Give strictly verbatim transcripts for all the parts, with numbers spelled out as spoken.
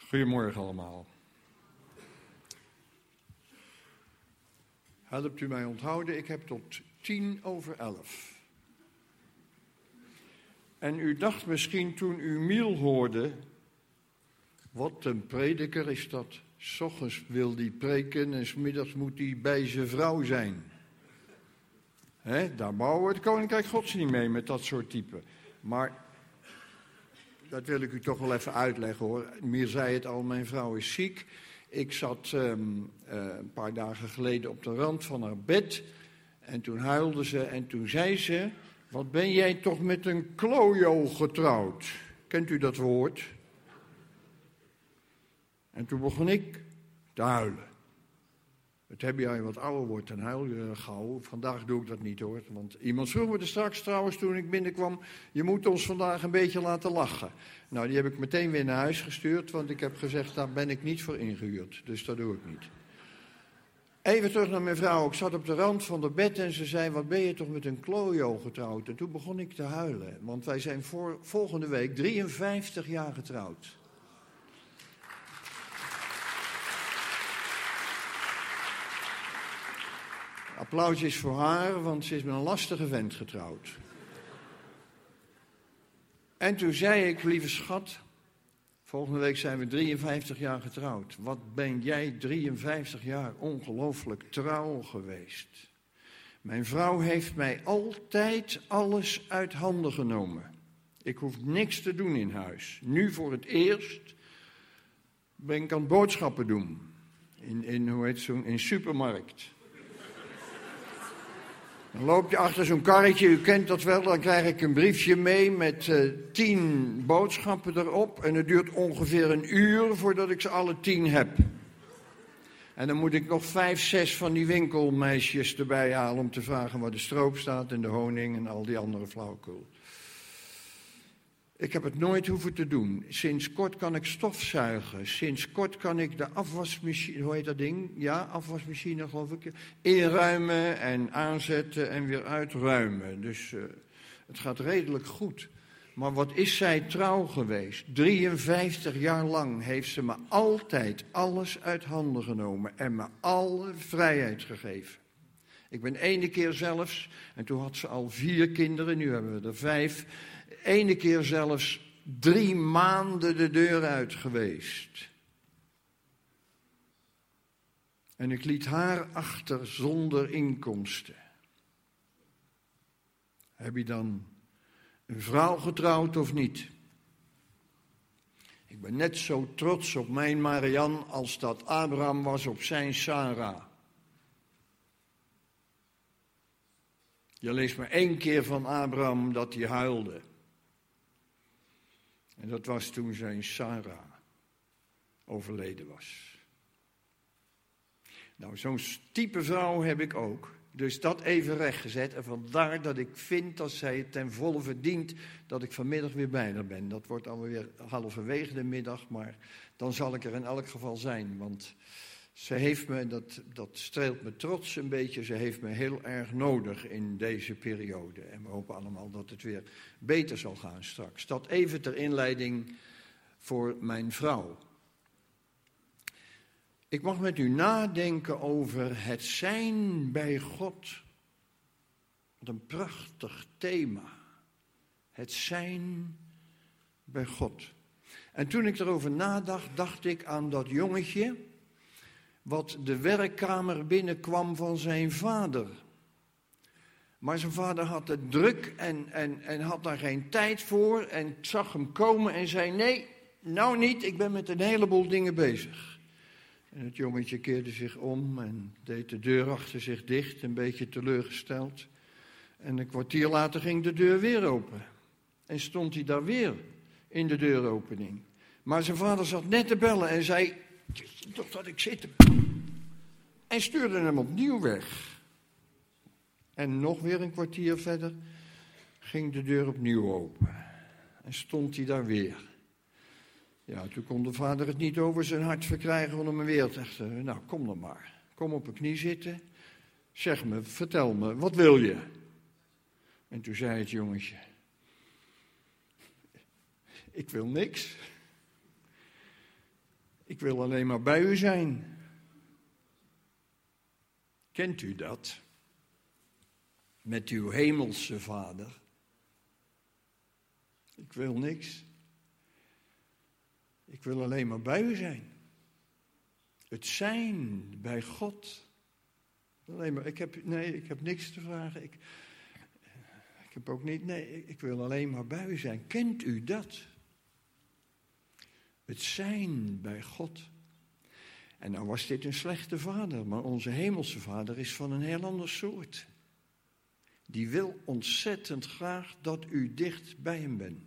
Goedemorgen allemaal. Helpt u mij onthouden, ik heb tot tien over elf. En u dacht misschien toen u Miel hoorde, wat een prediker is dat. 's Ochtends wil die preken en 's middags moet hij bij zijn vrouw zijn. He, daar bouwen we het Koninkrijk Gods niet mee met dat soort typen. Maar dat wil ik u toch wel even uitleggen hoor. Miel zei het al, mijn vrouw is ziek. Ik zat um, uh, een paar dagen geleden op de rand van haar bed. En toen huilde ze en toen zei ze, wat ben jij toch met een klojo getrouwd? Kent u dat woord? En toen begon ik te huilen. Het heb je wat ouder wordt, dan huil je gauw. Vandaag doe ik dat niet hoor. Want iemand vroeg me er straks trouwens toen ik binnenkwam, je moet ons vandaag een beetje laten lachen. Nou, die heb ik meteen weer naar huis gestuurd, want ik heb gezegd, daar ben ik niet voor ingehuurd. Dus dat doe ik niet. Even terug naar mijn vrouw. Ik zat op de rand van de bed en ze zei, wat ben je toch met een klojo getrouwd? En toen begon ik te huilen, want wij zijn voor, volgende week drieënvijftig jaar getrouwd. Applaus is voor haar, want ze is met een lastige vent getrouwd. En toen zei ik, lieve schat, volgende week zijn we drieënvijftig jaar getrouwd. Wat ben jij drieënvijftig jaar ongelooflijk trouw geweest. Mijn vrouw heeft mij altijd alles uit handen genomen. Ik hoef niks te doen in huis. Nu voor het eerst ben ik aan het boodschappen doen. In, in hoe heet zo'n, in supermarkt. Dan loop je achter zo'n karretje, u kent dat wel, dan krijg ik een briefje mee met uh, tien boodschappen erop. En het duurt ongeveer een uur voordat ik ze alle tien heb. En dan moet ik nog vijf, zes van die winkelmeisjes erbij halen om te vragen waar de stroop staat en de honing en al die andere flauwekul. Ik heb het nooit hoeven te doen. Sinds kort kan ik stofzuigen. Sinds kort kan ik de afwasmachine, hoe heet dat ding? Ja, afwasmachine geloof ik. Inruimen en aanzetten en weer uitruimen. Dus uh, het gaat redelijk goed. Maar wat is zij trouw geweest? drieënvijftig jaar lang heeft ze me altijd alles uit handen genomen en me alle vrijheid gegeven. Ik ben ene keer zelfs, en toen had ze al vier kinderen, nu hebben we er vijf, ene keer zelfs drie maanden de deur uit geweest. En ik liet haar achter zonder inkomsten. Heb je dan een vrouw getrouwd of niet? Ik ben net zo trots op mijn Marianne als dat Abraham was op zijn Sarah. Je leest maar één keer van Abraham dat hij huilde. En dat was toen zijn Sarah overleden was. Nou, zo'n type vrouw heb ik ook. Dus dat even rechtgezet. En vandaar dat ik vind dat zij het ten volle verdient dat ik vanmiddag weer bij haar ben. Dat wordt alweer halverwege de middag, maar dan zal ik er in elk geval zijn. Want ze heeft me, dat, dat streelt me trots een beetje, ze heeft me heel erg nodig in deze periode. En we hopen allemaal dat het weer beter zal gaan straks. Dat even ter inleiding voor mijn vrouw. Ik mag met u nadenken over het zijn bij God. Wat een prachtig thema. Het zijn bij God. En toen ik erover nadacht, dacht ik aan dat jongetje wat de werkkamer binnenkwam van zijn vader. Maar zijn vader had het druk en, en, en had daar geen tijd voor en zag hem komen en zei, nee, nou niet, ik ben met een heleboel dingen bezig. En het jongetje keerde zich om en deed de deur achter zich dicht, een beetje teleurgesteld. En een kwartier later ging de deur weer open. En stond hij daar weer in de deuropening. Maar zijn vader zat net te bellen en zei, toch dat ik zit. En stuurde hem opnieuw weg. En nog weer een kwartier verder ging de deur opnieuw open. En stond hij daar weer. Ja, toen kon de vader het niet over zijn hart verkrijgen om hem weer te zeggen, nou, kom dan maar. Kom op een knie zitten. Zeg me, vertel me, wat wil je? En toen zei het jongetje, ik wil niks. Ik wil alleen maar bij u zijn. Kent u dat? Met uw hemelse Vader. Ik wil niks. Ik wil alleen maar bij u zijn. Het zijn bij God. Alleen maar, ik heb, nee, ik heb niks te vragen. Ik, ik heb ook niet, nee, ik wil alleen maar bij u zijn. Kent u dat? Het zijn bij God. En nou was dit een slechte vader, maar onze hemelse Vader is van een heel ander soort. Die wil ontzettend graag dat u dicht bij hem bent.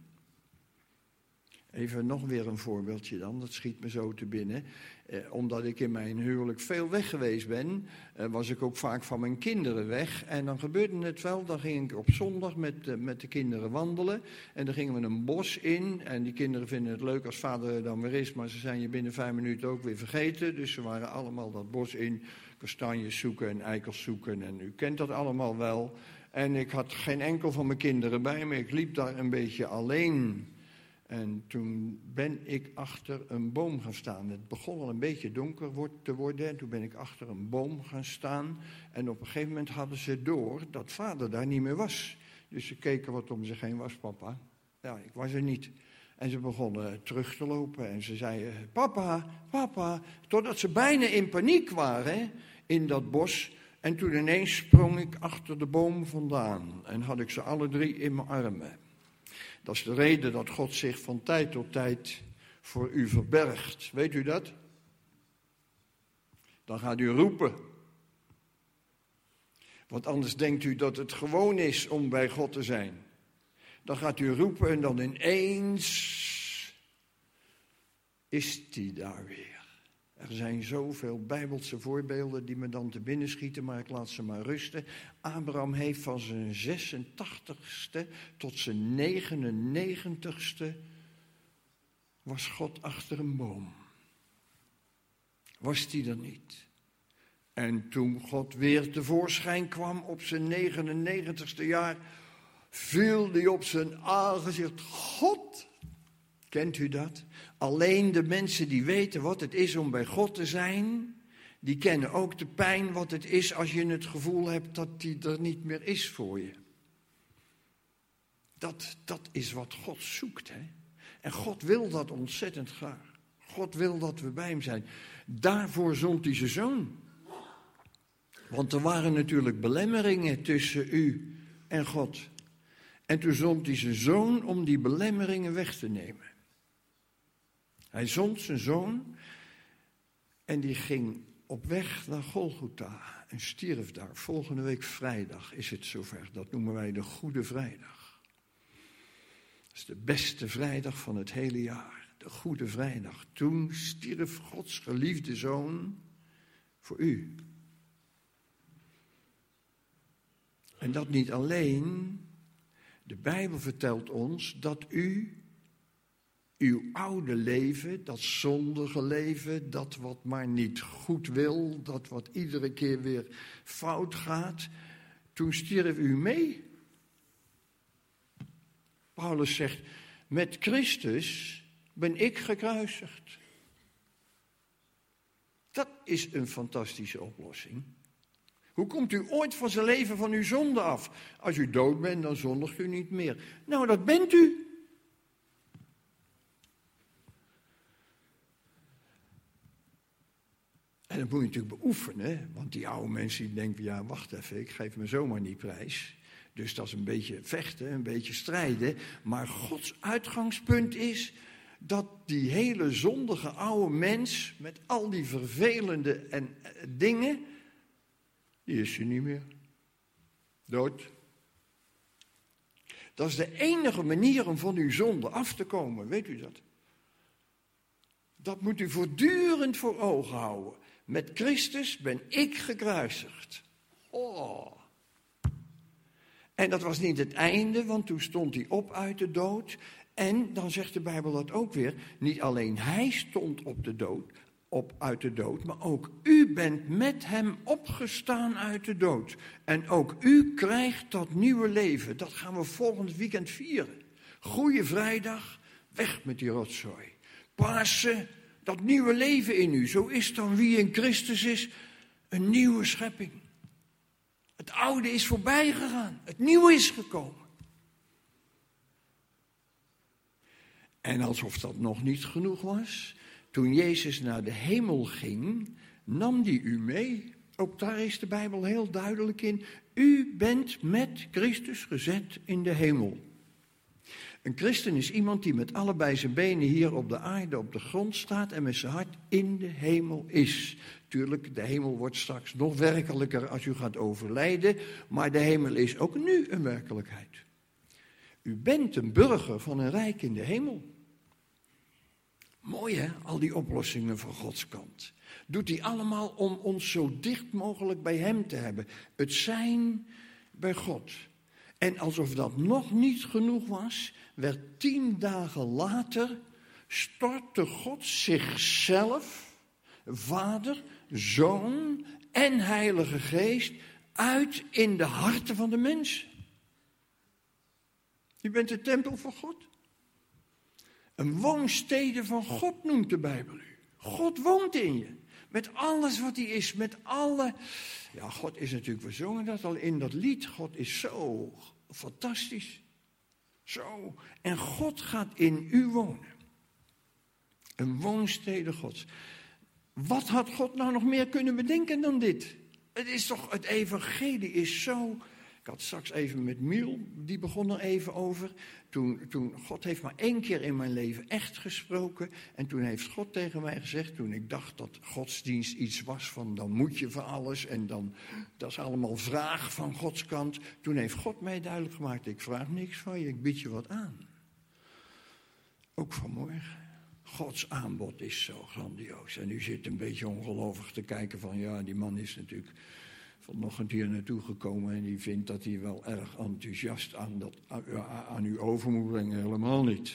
Even nog weer een voorbeeldje dan, dat schiet me zo te binnen. Eh, omdat ik in mijn huwelijk veel weg geweest ben, eh, was ik ook vaak van mijn kinderen weg. En dan gebeurde het wel, dan ging ik op zondag met, uh, met de kinderen wandelen. En dan gingen we een bos in. En die kinderen vinden het leuk als vader er dan weer is, maar ze zijn je binnen vijf minuten ook weer vergeten. Dus ze waren allemaal dat bos in, kastanjes zoeken en eikels zoeken. En u kent dat allemaal wel. En ik had geen enkel van mijn kinderen bij me, ik liep daar een beetje alleen. En toen ben ik achter een boom gaan staan. Het begon al een beetje donker te worden. En toen ben ik achter een boom gaan staan. En op een gegeven moment hadden ze door dat vader daar niet meer was. Dus ze keken wat om zich heen was, papa. Ja, ik was er niet. En ze begonnen terug te lopen. En ze zeiden, papa, papa. Totdat ze bijna in paniek waren in dat bos. En toen ineens sprong ik achter de boom vandaan. En had ik ze alle drie in mijn armen. Dat is de reden dat God zich van tijd tot tijd voor u verbergt. Weet u dat? Dan gaat u roepen. Want anders denkt u dat het gewoon is om bij God te zijn. Dan gaat u roepen en dan ineens is hij daar weer. Er zijn zoveel Bijbelse voorbeelden die me dan te binnen schieten, maar ik laat ze maar rusten. Abraham heeft van zijn zesentachtigste tot zijn negenennegentigste was God achter een boom. Was die er niet? En toen God weer tevoorschijn kwam op zijn negenennegentigste jaar, viel hij op zijn aangezicht. God! Kent u dat? Alleen de mensen die weten wat het is om bij God te zijn, die kennen ook de pijn wat het is als je het gevoel hebt dat die er niet meer is voor je. Dat, dat is wat God zoekt, hè? En God wil dat ontzettend graag. God wil dat we bij hem zijn. Daarvoor zond hij zijn zoon. Want er waren natuurlijk belemmeringen tussen u en God. En toen zond hij zijn zoon om die belemmeringen weg te nemen. Hij zond zijn zoon en die ging op weg naar Golgotha en stierf daar. Volgende week vrijdag is het zover. Dat noemen wij de Goede Vrijdag. Dat is de beste vrijdag van het hele jaar. De Goede Vrijdag. Toen stierf Gods geliefde zoon voor u. En dat niet alleen. De Bijbel vertelt ons dat u uw oude leven, dat zondige leven, dat wat maar niet goed wil, dat wat iedere keer weer fout gaat, toen stierf u mee. Paulus zegt, met Christus ben ik gekruisigd. Dat is een fantastische oplossing. Hoe komt u ooit van zijn leven van uw zonde af? Als u dood bent, dan zondigt u niet meer. Nou, dat bent u. En dat moet je natuurlijk beoefenen, want die oude mensen die denken, ja, wacht even, ik geef me zomaar niet prijs. Dus dat is een beetje vechten, een beetje strijden. Maar Gods uitgangspunt is dat die hele zondige oude mens, met al die vervelende en, uh, dingen, die is er niet meer. Dood. Dat is de enige manier om van uw zonde af te komen, weet u dat? Dat moet u voortdurend voor ogen houden. Met Christus ben ik gekruisigd. Oh. En dat was niet het einde, want toen stond hij op uit de dood. En dan zegt de Bijbel dat ook weer. Niet alleen hij stond op de dood, op uit de dood, maar ook u bent met hem opgestaan uit de dood. En ook u krijgt dat nieuwe leven. Dat gaan we volgend weekend vieren. Goeie Vrijdag, weg met die rotzooi. Pasen, Dat nieuwe leven in u. Zo is dan wie in Christus is, een nieuwe schepping. Het oude is voorbij gegaan. Het nieuwe is gekomen. En alsof dat nog niet genoeg was, toen Jezus naar de hemel ging, nam die u mee. Ook daar is de Bijbel heel duidelijk in. U bent met Christus gezet in de hemel. Een christen is iemand die met allebei zijn benen hier op de aarde, op de grond staat en met zijn hart in de hemel is. Tuurlijk, de hemel wordt straks nog werkelijker als u gaat overlijden, maar de hemel is ook nu een werkelijkheid. U bent een burger van een rijk in de hemel. Mooi hè, al die oplossingen van Gods kant. Doet hij allemaal om ons zo dicht mogelijk bij hem te hebben. Het zijn bij God. En alsof dat nog niet genoeg was, werd tien dagen later, stortte God zichzelf, Vader, Zoon en Heilige Geest, uit in de harten van de mensen. U bent de tempel van God. Een woonstede van God noemt de Bijbel u. God woont in je. Met alles wat hij is, met alle... Ja, God is natuurlijk, we zongen dat al in dat lied. God is zo fantastisch. Zo. En God gaat in u wonen. Een woonstede Gods. Wat had God nou nog meer kunnen bedenken dan dit? Het is toch, het evangelie is zo... Ik had straks even met Miel, die begon er even over. Toen, toen, God heeft maar één keer in mijn leven echt gesproken. En toen heeft God tegen mij gezegd, toen ik dacht dat godsdienst iets was van... dan moet je voor alles en dan, dat is allemaal vraag van Gods kant. Toen heeft God mij duidelijk gemaakt, ik vraag niks van je, ik bied je wat aan. Ook vanmorgen. Gods aanbod is zo grandioos. En u zit een beetje ongelovig te kijken van, ja, die man is natuurlijk... vanochtend hier naartoe gekomen en die vindt dat hij wel erg enthousiast aan, dat, aan u over moet brengen. Helemaal niet.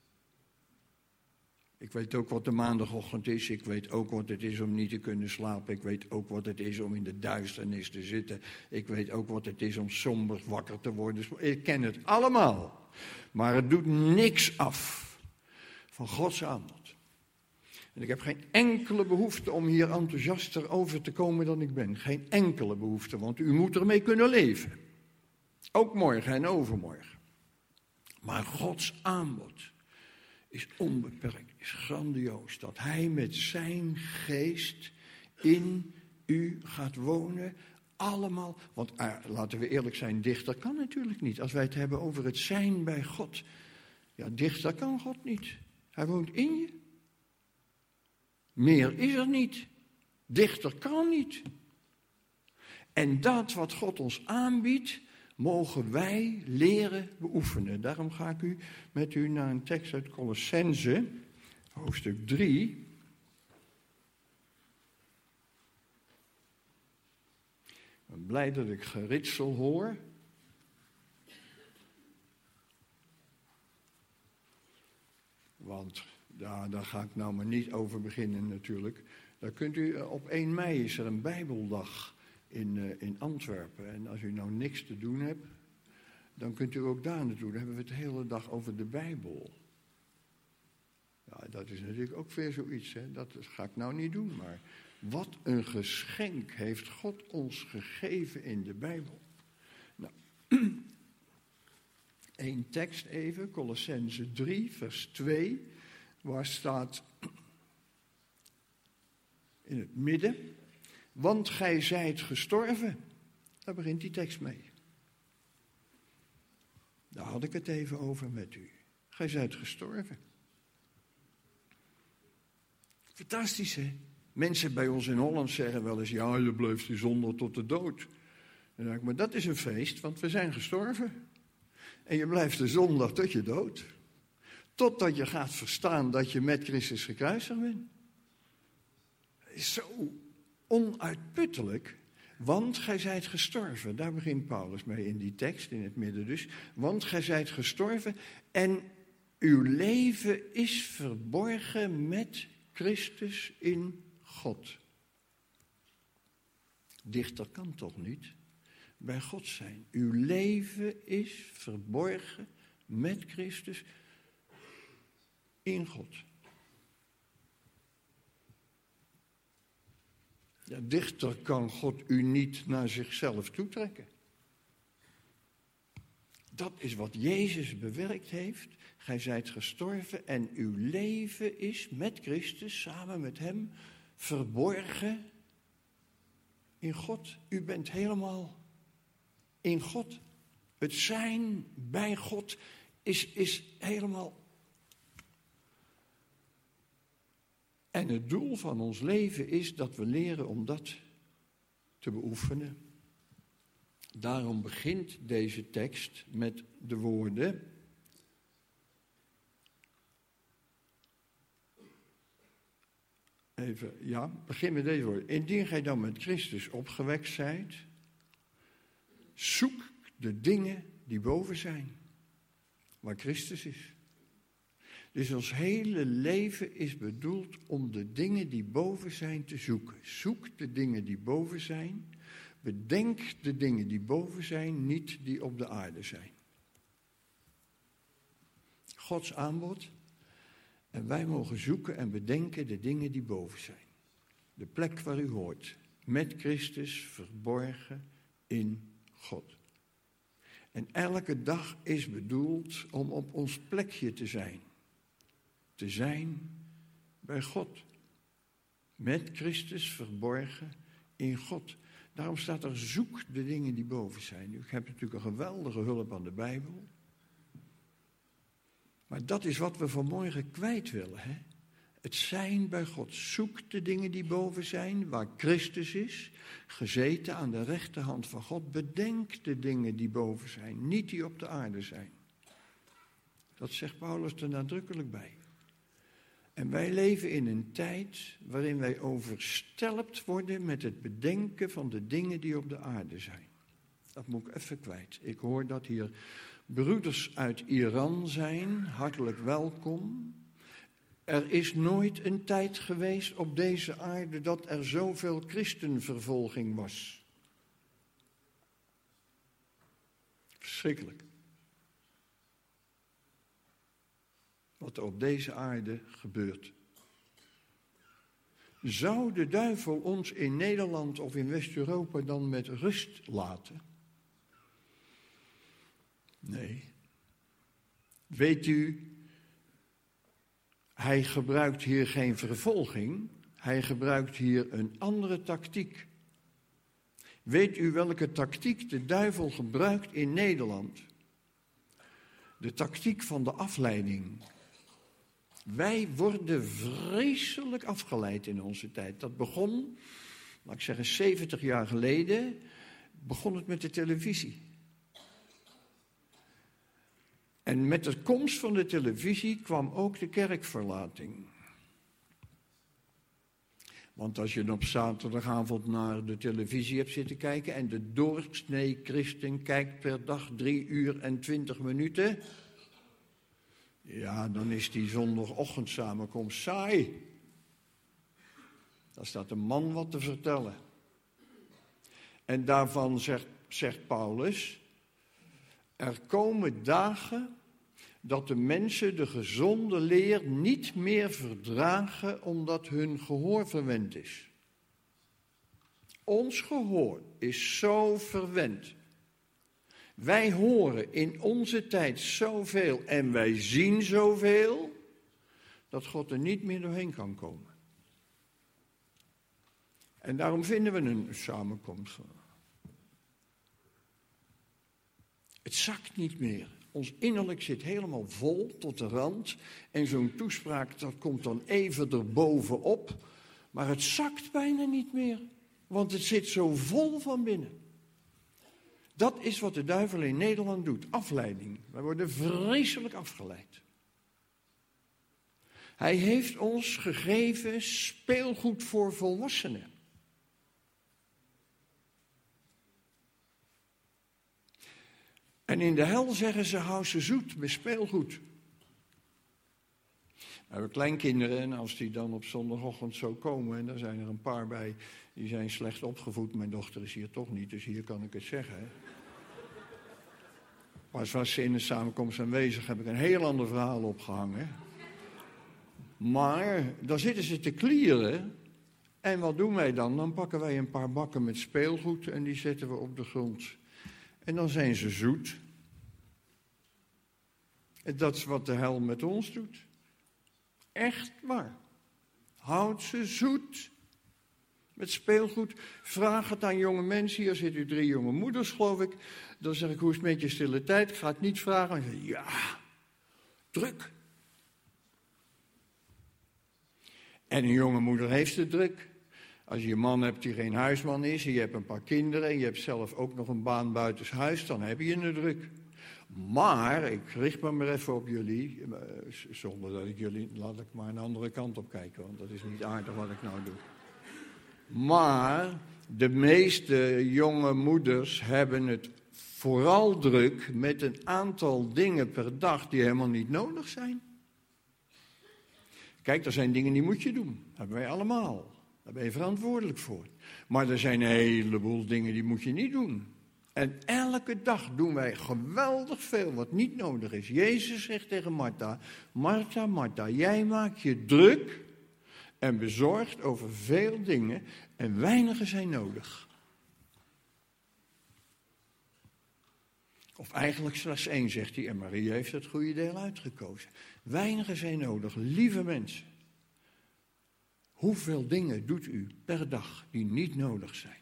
Ik weet ook wat de maandagochtend is. Ik weet ook wat het is om niet te kunnen slapen. Ik weet ook wat het is om in de duisternis te zitten. Ik weet ook wat het is om somber wakker te worden. Ik ken het allemaal. Maar het doet niks af van Gods aanbod. En ik heb geen enkele behoefte om hier enthousiaster over te komen dan ik ben. Geen enkele behoefte, want u moet ermee kunnen leven. Ook morgen en overmorgen. Maar Gods aanbod is onbeperkt, is grandioos. Dat Hij met zijn geest in u gaat wonen. Allemaal, want uh, laten we eerlijk zijn, dichter kan natuurlijk niet. Als wij het hebben over het zijn bij God. Ja, dichter kan God niet. Hij woont in je. Meer is er niet. Dichter kan niet. En dat wat God ons aanbiedt, mogen wij leren beoefenen. Daarom ga ik u met u naar een tekst uit Colossense, hoofdstuk drie. Ik ben blij dat ik geritsel hoor. Want ja, daar ga ik nou maar niet over beginnen natuurlijk. Daar kunt u, op één mei is er een Bijbeldag in, uh, in Antwerpen. En als u nou niks te doen hebt, dan kunt u ook daar naartoe. Dan hebben we het de hele dag over de Bijbel. Ja, dat is natuurlijk ook weer zoiets, hè. Dat ga ik nou niet doen, maar wat een geschenk heeft God ons gegeven in de Bijbel. Nou, één tekst even, Colossense drie, vers twee... waar staat in het midden, want gij zijt gestorven. Daar begint die tekst mee. Daar had ik het even over met u. Gij zijt gestorven. Fantastisch, hè? Mensen bij ons in Holland zeggen wel eens, ja, je blijft de zonde tot de dood. Dan denk ik, maar dat is een feest, want we zijn gestorven. En je blijft de zondag tot je dood. Totdat je gaat verstaan dat je met Christus gekruisigd bent. Het is zo onuitputtelijk, want gij zijt gestorven. Daar begint Paulus mee in die tekst, in het midden dus. Want gij zijt gestorven en uw leven is verborgen met Christus in God. Dichter kan toch niet bij God zijn. Uw leven is verborgen met Christus in God. Ja, dichter kan God u niet naar zichzelf toetrekken. Dat is wat Jezus bewerkt heeft. Gij zijt gestorven en uw leven is met Christus, samen met hem, verborgen in God. U bent helemaal in God. Het zijn bij God is, is helemaal. En het doel van ons leven is dat we leren om dat te beoefenen. Daarom begint deze tekst met de woorden. Even, ja, begin met deze woorden. Indien gij dan met Christus opgewekt zijt, zoek de dingen die boven zijn, waar Christus is. Dus ons hele leven is bedoeld om de dingen die boven zijn te zoeken. Zoek de dingen die boven zijn. Bedenk de dingen die boven zijn, niet die op de aarde zijn. Gods aanbod. En wij mogen zoeken en bedenken de dingen die boven zijn. De plek waar u hoort. Met Christus verborgen in God. En elke dag is bedoeld om op ons plekje te zijn. Te zijn bij God. Met Christus verborgen in God. Daarom staat er, zoek de dingen die boven zijn. U hebt natuurlijk een geweldige hulp aan de Bijbel. Maar dat is wat we vanmorgen kwijt willen. Hè? Het zijn bij God. Zoek de dingen die boven zijn, waar Christus is, gezeten aan de rechterhand van God. Bedenk de dingen die boven zijn, niet die op de aarde zijn. Dat zegt Paulus er nadrukkelijk bij. En wij leven in een tijd waarin wij overstelpt worden met het bedenken van de dingen die op de aarde zijn. Dat moet ik even kwijt. Ik hoor dat hier broeders uit Iran zijn, hartelijk welkom. Er is nooit een tijd geweest op deze aarde dat er zoveel christenvervolging was. Verschrikkelijk. Wat er op deze aarde gebeurt. Zou de duivel ons in Nederland of in West-Europa dan met rust laten? Nee. Weet u, hij gebruikt hier geen vervolging, hij gebruikt hier een andere tactiek. Weet u welke tactiek de duivel gebruikt in Nederland? De tactiek van de afleiding. Wij worden vreselijk afgeleid in onze tijd. Dat begon, laat ik zeggen, zeventig jaar geleden, begon het met de televisie. En met de komst van de televisie kwam ook de kerkverlating. Want als je op zaterdagavond naar de televisie hebt zitten kijken en de doorsnee christen kijkt per dag drie uur en twintig minuten... Ja, dan is die zondagochtendsamenkomst saai. Daar staat een man wat te vertellen. En daarvan zegt, zegt Paulus, er komen dagen dat de mensen de gezonde leer niet meer verdragen omdat hun gehoor verwend is. Ons gehoor is zo verwend. Wij horen in onze tijd zoveel en wij zien zoveel, dat God er niet meer doorheen kan komen. En daarom vinden we een samenkomst. Het zakt niet meer. Ons innerlijk zit helemaal vol tot de rand. En zo'n toespraak, dat komt dan even erbovenop. Maar het zakt bijna niet meer. Want het zit zo vol van binnen. Dat is wat de duivel in Nederland doet. Afleiding. Wij worden vreselijk afgeleid. Hij heeft ons gegeven speelgoed voor volwassenen. En in de hel zeggen ze, hou ze zoet met speelgoed. We hebben kleinkinderen en als die dan op zondagochtend zo komen, en daar zijn er een paar bij, die zijn slecht opgevoed. Mijn dochter is hier toch niet, dus hier kan ik het zeggen. Hè. Pas was ze in de samenkomst aanwezig, heb ik een heel ander verhaal opgehangen. Maar dan zitten ze te klieren En wat doen wij dan? Dan pakken wij een paar bakken met speelgoed en die zetten we op de grond. En dan zijn ze zoet. En dat is wat de hel met ons doet. Echt waar. Houd ze zoet. Met speelgoed. Vraag het aan jonge mensen. Hier zitten drie jonge moeders, geloof ik. Dan zeg ik, hoe is het met je stille tijd? Ik ga het niet vragen. En zeg, ja, druk. En een jonge moeder heeft het druk. Als je een man hebt die geen huisman is, en je hebt een paar kinderen, en je hebt zelf ook nog een baan buitenshuis, dan heb je het druk. Maar, ik richt me maar even op jullie, zonder dat ik jullie, laat ik maar een andere kant op kijken, want dat is niet aardig wat ik nou doe. Maar, de meeste jonge moeders hebben het vooral druk met een aantal dingen per dag die helemaal niet nodig zijn. Kijk, er zijn dingen die moet je doen. Dat hebben wij allemaal. Daar ben je verantwoordelijk voor. Maar er zijn een heleboel dingen die moet je niet doen. En elke dag doen wij geweldig veel wat niet nodig is. Jezus zegt tegen Martha, Martha, Martha, jij maakt je druk en bezorgd over veel dingen en weinige zijn nodig. Of eigenlijk slechts één, zegt hij, en Maria heeft het goede deel uitgekozen. Weinigen zijn nodig, lieve mensen. Hoeveel dingen doet u per dag die niet nodig zijn?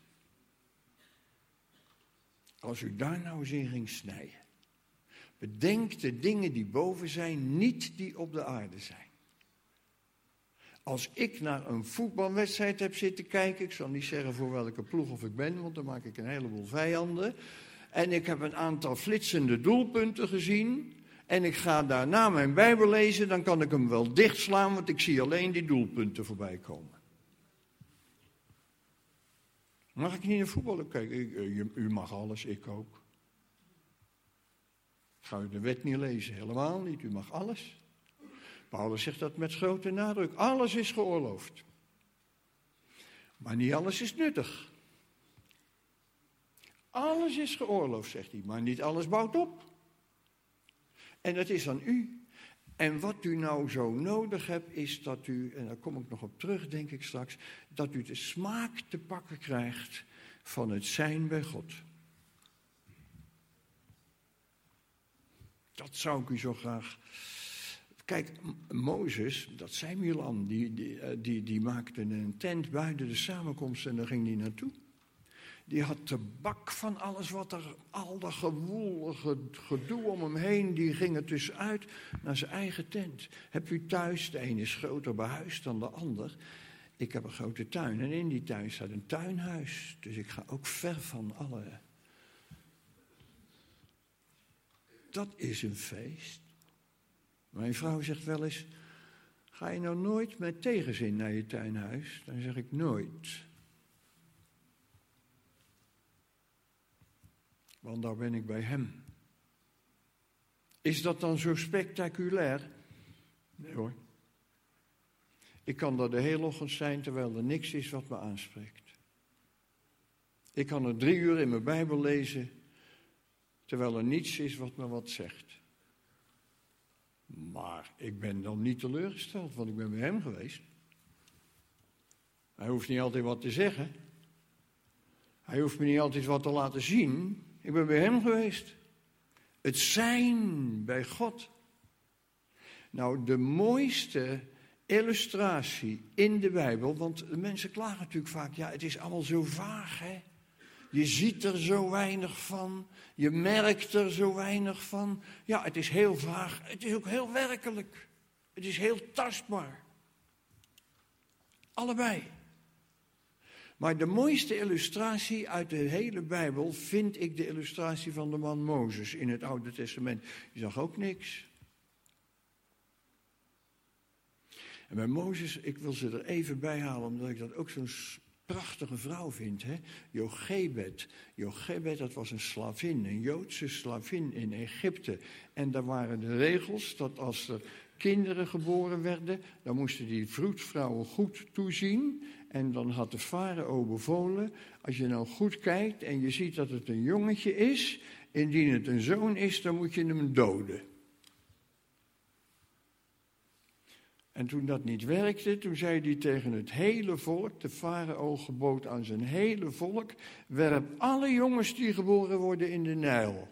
Als u daar nou eens in ging snijden. Bedenk de dingen die boven zijn, niet die op de aarde zijn. Als ik naar een voetbalwedstrijd heb zitten kijken, ik zal niet zeggen voor welke ploeg of ik ben, want dan maak ik een heleboel vijanden. En ik heb een aantal flitsende doelpunten gezien. En ik ga daarna mijn Bijbel lezen, dan kan ik hem wel dichtslaan, want ik zie alleen die doelpunten voorbij komen. Mag ik niet naar voetbal kijken? Ik, u, u mag alles, ik ook. Ga u de wet niet lezen? Helemaal niet, u mag alles. Paulus zegt dat met grote nadruk. Alles is geoorloofd. Maar niet alles is nuttig. Alles is geoorloofd, zegt hij, maar niet alles bouwt op. En dat is aan u. En wat u nou zo nodig hebt, is dat u, en daar kom ik nog op terug, denk ik straks, dat u de smaak te pakken krijgt van het zijn bij God. Dat zou ik u zo graag... Kijk, Mozes, dat zei Milan, die, die, die, die maakte een tent buiten de samenkomst en daar ging hij naartoe. Die had de bak van alles wat er, al dat gewoel, gedoe om hem heen, die ging er tussenuit naar zijn eigen tent. Heb u thuis, de een is groter behuisd dan de ander. Ik heb een grote tuin en in die tuin staat een tuinhuis. Dus ik ga ook ver van alle. Dat is een feest. Mijn vrouw zegt wel eens, ga je nou nooit met tegenzin naar je tuinhuis? Dan zeg ik nooit. Want daar ben ik bij hem. Is dat dan zo spectaculair? Nee hoor. Ik kan daar de hele ochtend zijn terwijl er niks is wat me aanspreekt. Ik kan er drie uur in mijn Bijbel lezen terwijl er niets is wat me wat zegt. Maar ik ben dan niet teleurgesteld, want ik ben bij hem geweest. Hij hoeft niet altijd wat te zeggen. Hij hoeft me niet altijd wat te laten zien. Ik ben bij hem geweest. Het zijn bij God. Nou, de mooiste illustratie in de Bijbel, want de mensen klagen natuurlijk vaak, ja, het is allemaal zo vaag, hè. Je ziet er zo weinig van, je merkt er zo weinig van. Ja, het is heel vaag, het is ook heel werkelijk. Het is heel tastbaar. Allebei. Maar de mooiste illustratie uit de hele Bijbel vind ik de illustratie van de man Mozes in het Oude Testament. Die zag ook niks. En bij Mozes, ik wil ze er even bij halen, omdat ik dat ook zo'n prachtige vrouw vind. Hè? Jochebed. Jochebed, dat was een slavin, een Joodse slavin in Egypte. En daar waren de regels dat als er kinderen geboren werden, dan moesten die vroedvrouwen goed toezien. En dan had de farao bevolen, als je nou goed kijkt en je ziet dat het een jongetje is, indien het een zoon is, dan moet je hem doden. En toen dat niet werkte, toen zei hij tegen het hele volk, de farao gebood aan zijn hele volk, werp alle jongens die geboren worden in de Nijl.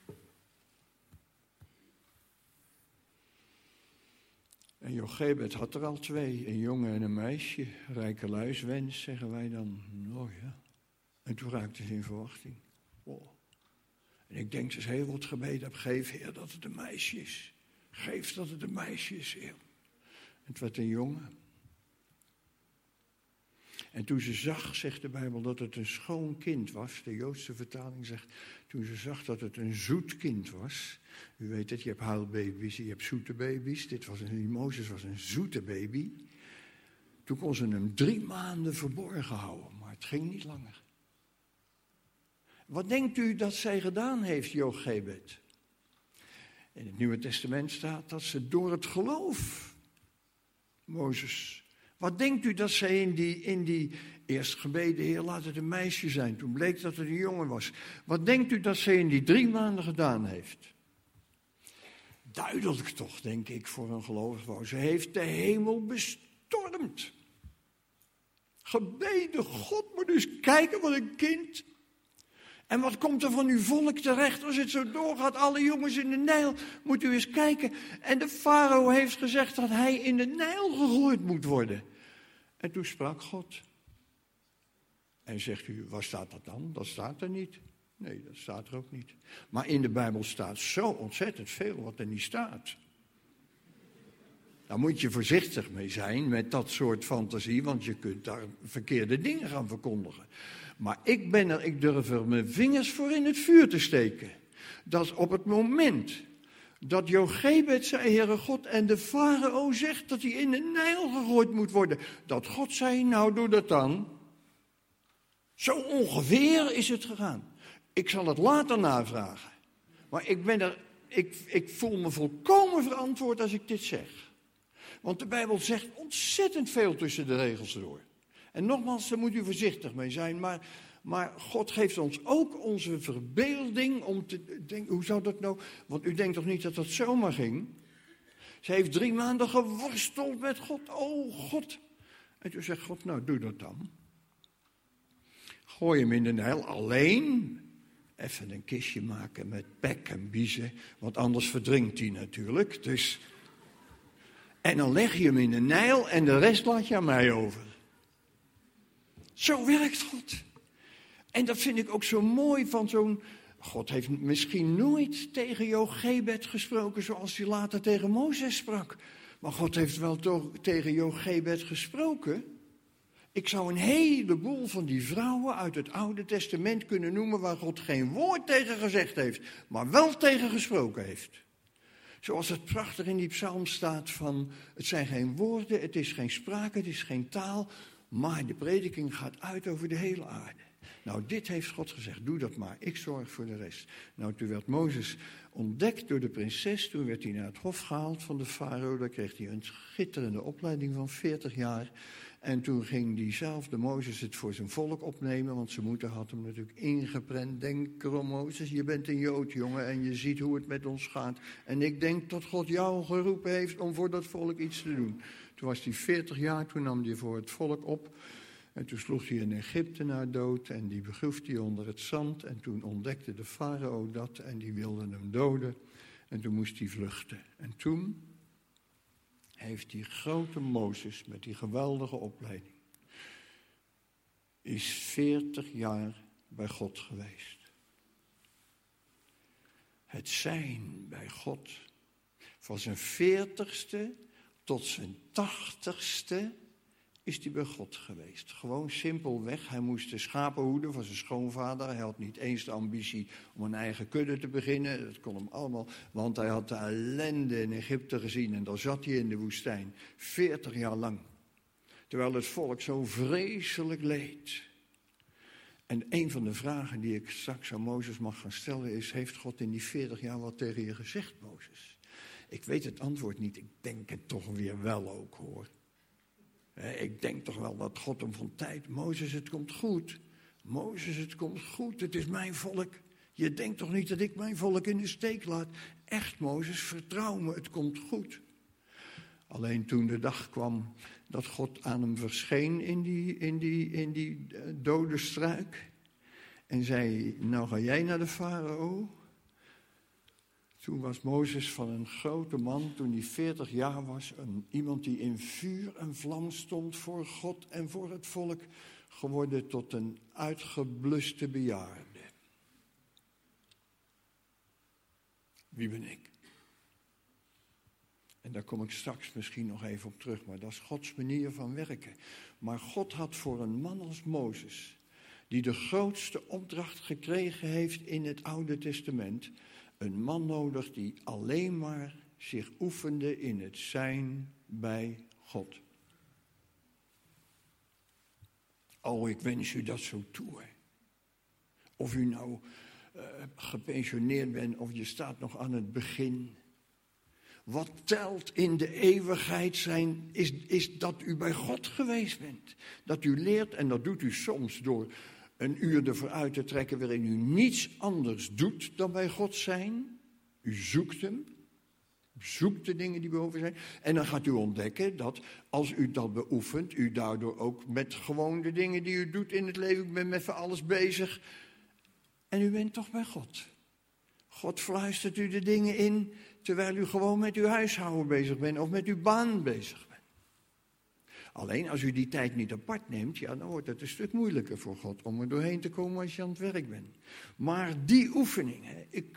En Jochebed had er al twee, een jongen en een meisje. Rijke luiswens, zeggen wij dan. Oh ja. En toen raakte ze in verwachting. Oh. En ik denk dus heel wat gebeden heb, geef Heer dat het een meisje is. Geef dat het een meisje is, Heer. Het werd een jongen. En toen ze zag, zegt de Bijbel, dat het een schoon kind was. De Joodse vertaling zegt, toen ze zag dat het een zoet kind was. U weet het, je hebt huilbaby's, je hebt zoete baby's. Dit was een, Mozes was een zoete baby. Toen kon ze hem drie maanden verborgen houden, maar het ging niet langer. Wat denkt u dat zij gedaan heeft, Jochebed? In het Nieuwe Testament staat dat ze door het geloof... Mozes. Wat denkt u dat zij in die, in die eerst gebeden, Heer, laat het een meisje zijn. Toen bleek dat het een jongen was. Wat denkt u dat zij in die drie maanden gedaan heeft? Duidelijk toch, denk ik, voor een gelovige. Ze heeft de hemel bestormd. Gebeden, God moet eens kijken wat een kind. En wat komt er van uw volk terecht als het zo doorgaat? Alle jongens in de Nijl, moet u eens kijken. En de farao heeft gezegd dat hij in de Nijl gegooid moet worden. En toen sprak God. En zegt u, waar staat dat dan? Dat staat er niet. Nee, dat staat er ook niet. Maar in de Bijbel staat zo ontzettend veel wat er niet staat. Daar moet je voorzichtig mee zijn met dat soort fantasie, want je kunt daar verkeerde dingen gaan verkondigen. Maar ik ben er, ik durf er mijn vingers voor in het vuur te steken. Dat op het moment dat Jochebed zei, Heere God, en de farao zegt dat hij in de Nijl gegooid moet worden, dat God zei, nou doe dat dan. Zo ongeveer is het gegaan. Ik zal het later navragen. Maar ik, ben er, ik, ik voel me volkomen verantwoord als ik dit zeg. Want de Bijbel zegt ontzettend veel tussen de regels door. En nogmaals, daar moet u voorzichtig mee zijn. Maar, maar God geeft ons ook onze verbeelding om te denken, hoe zou dat nou? Want u denkt toch niet dat dat zomaar ging? Ze heeft drie maanden geworsteld met God. Oh God. En toen zegt God, nou doe dat dan. Gooi hem in de Nijl alleen. Even een kistje maken met pek en biezen. Want anders verdrinkt hij natuurlijk. Dus... En dan leg je hem in de Nijl en de rest laat je aan mij over. Zo werkt God. En dat vind ik ook zo mooi van zo'n... God heeft misschien nooit tegen Jochebed gesproken zoals hij later tegen Mozes sprak. Maar God heeft wel toch tegen Jochebed gesproken. Ik zou een heleboel van die vrouwen uit het Oude Testament kunnen noemen waar God geen woord tegen gezegd heeft, maar wel tegen gesproken heeft. Zoals het prachtig in die psalm staat van, het zijn geen woorden, het is geen spraak, het is geen taal, maar de prediking gaat uit over de hele aarde. Nou, dit heeft God gezegd, doe dat maar, ik zorg voor de rest. Nou, toen werd Mozes ontdekt door de prinses, toen werd hij naar het hof gehaald van de farao, daar kreeg hij een schitterende opleiding van veertig jaar. En toen ging diezelfde Mozes het voor zijn volk opnemen, want zijn moeder had hem natuurlijk ingeprent. Denk erom, Mozes, je bent een Jood, jongen, en je ziet hoe het met ons gaat. En ik denk dat God jou geroepen heeft om voor dat volk iets te doen. Toen was hij veertig jaar, toen nam hij voor het volk op. En toen sloeg hij een Egyptenaar dood en die begroef hij onder het zand. En toen ontdekte de farao dat en die wilde hem doden. En toen moest hij vluchten. En toen heeft die grote Mozes met die geweldige opleiding, is veertig jaar bij God geweest. Het zijn bij God, van zijn veertigste tot zijn tachtigste is hij bij God geweest. Gewoon simpelweg, hij moest de schapen hoeden van zijn schoonvader. Hij had niet eens de ambitie om een eigen kudde te beginnen. Dat kon hem allemaal, want hij had de ellende in Egypte gezien en daar zat hij in de woestijn. veertig jaar lang. Terwijl het volk zo vreselijk leed. En een van de vragen die ik straks aan Mozes mag gaan stellen is, heeft God in die veertig jaar wat tegen je gezegd, Mozes? Ik weet het antwoord niet, ik denk het toch weer wel ook, hoor. Ik denk toch wel dat God hem van tijd... Mozes, het komt goed. Mozes, het komt goed. Het is mijn volk. Je denkt toch niet dat ik mijn volk in de steek laat? Echt, Mozes, vertrouw me, het komt goed. Alleen toen de dag kwam dat God aan hem verscheen in die, in die, in die dode struik. En zei, nou ga jij naar de farao. Toen was Mozes van een grote man, toen hij veertig jaar was, een, iemand die in vuur en vlam stond voor God en voor het volk, geworden tot een uitgebluste bejaarde. Wie ben ik? En daar kom ik straks misschien nog even op terug, maar dat is Gods manier van werken. Maar God had voor een man als Mozes, die de grootste opdracht gekregen heeft in het Oude Testament, een man nodig die alleen maar zich oefende in het zijn bij God. Oh, ik wens u dat zo toe. Hè. Of u nou uh, gepensioneerd bent of je staat nog aan het begin. Wat telt in de eeuwigheid zijn, is, is dat u bij God geweest bent. Dat u leert, en dat doet u soms door een uur ervoor uit te trekken waarin u niets anders doet dan bij God zijn. U zoekt hem. U zoekt de dingen die boven zijn. En dan gaat u ontdekken dat als u dat beoefent, u daardoor ook met gewoon de dingen die u doet in het leven, u bent met van alles bezig. En u bent toch bij God. God fluistert u de dingen in, terwijl u gewoon met uw huishouden bezig bent of met uw baan bezig bent. Alleen als u die tijd niet apart neemt, ja, dan wordt het een stuk moeilijker voor God om er doorheen te komen als je aan het werk bent. Maar die oefening, hè, ik,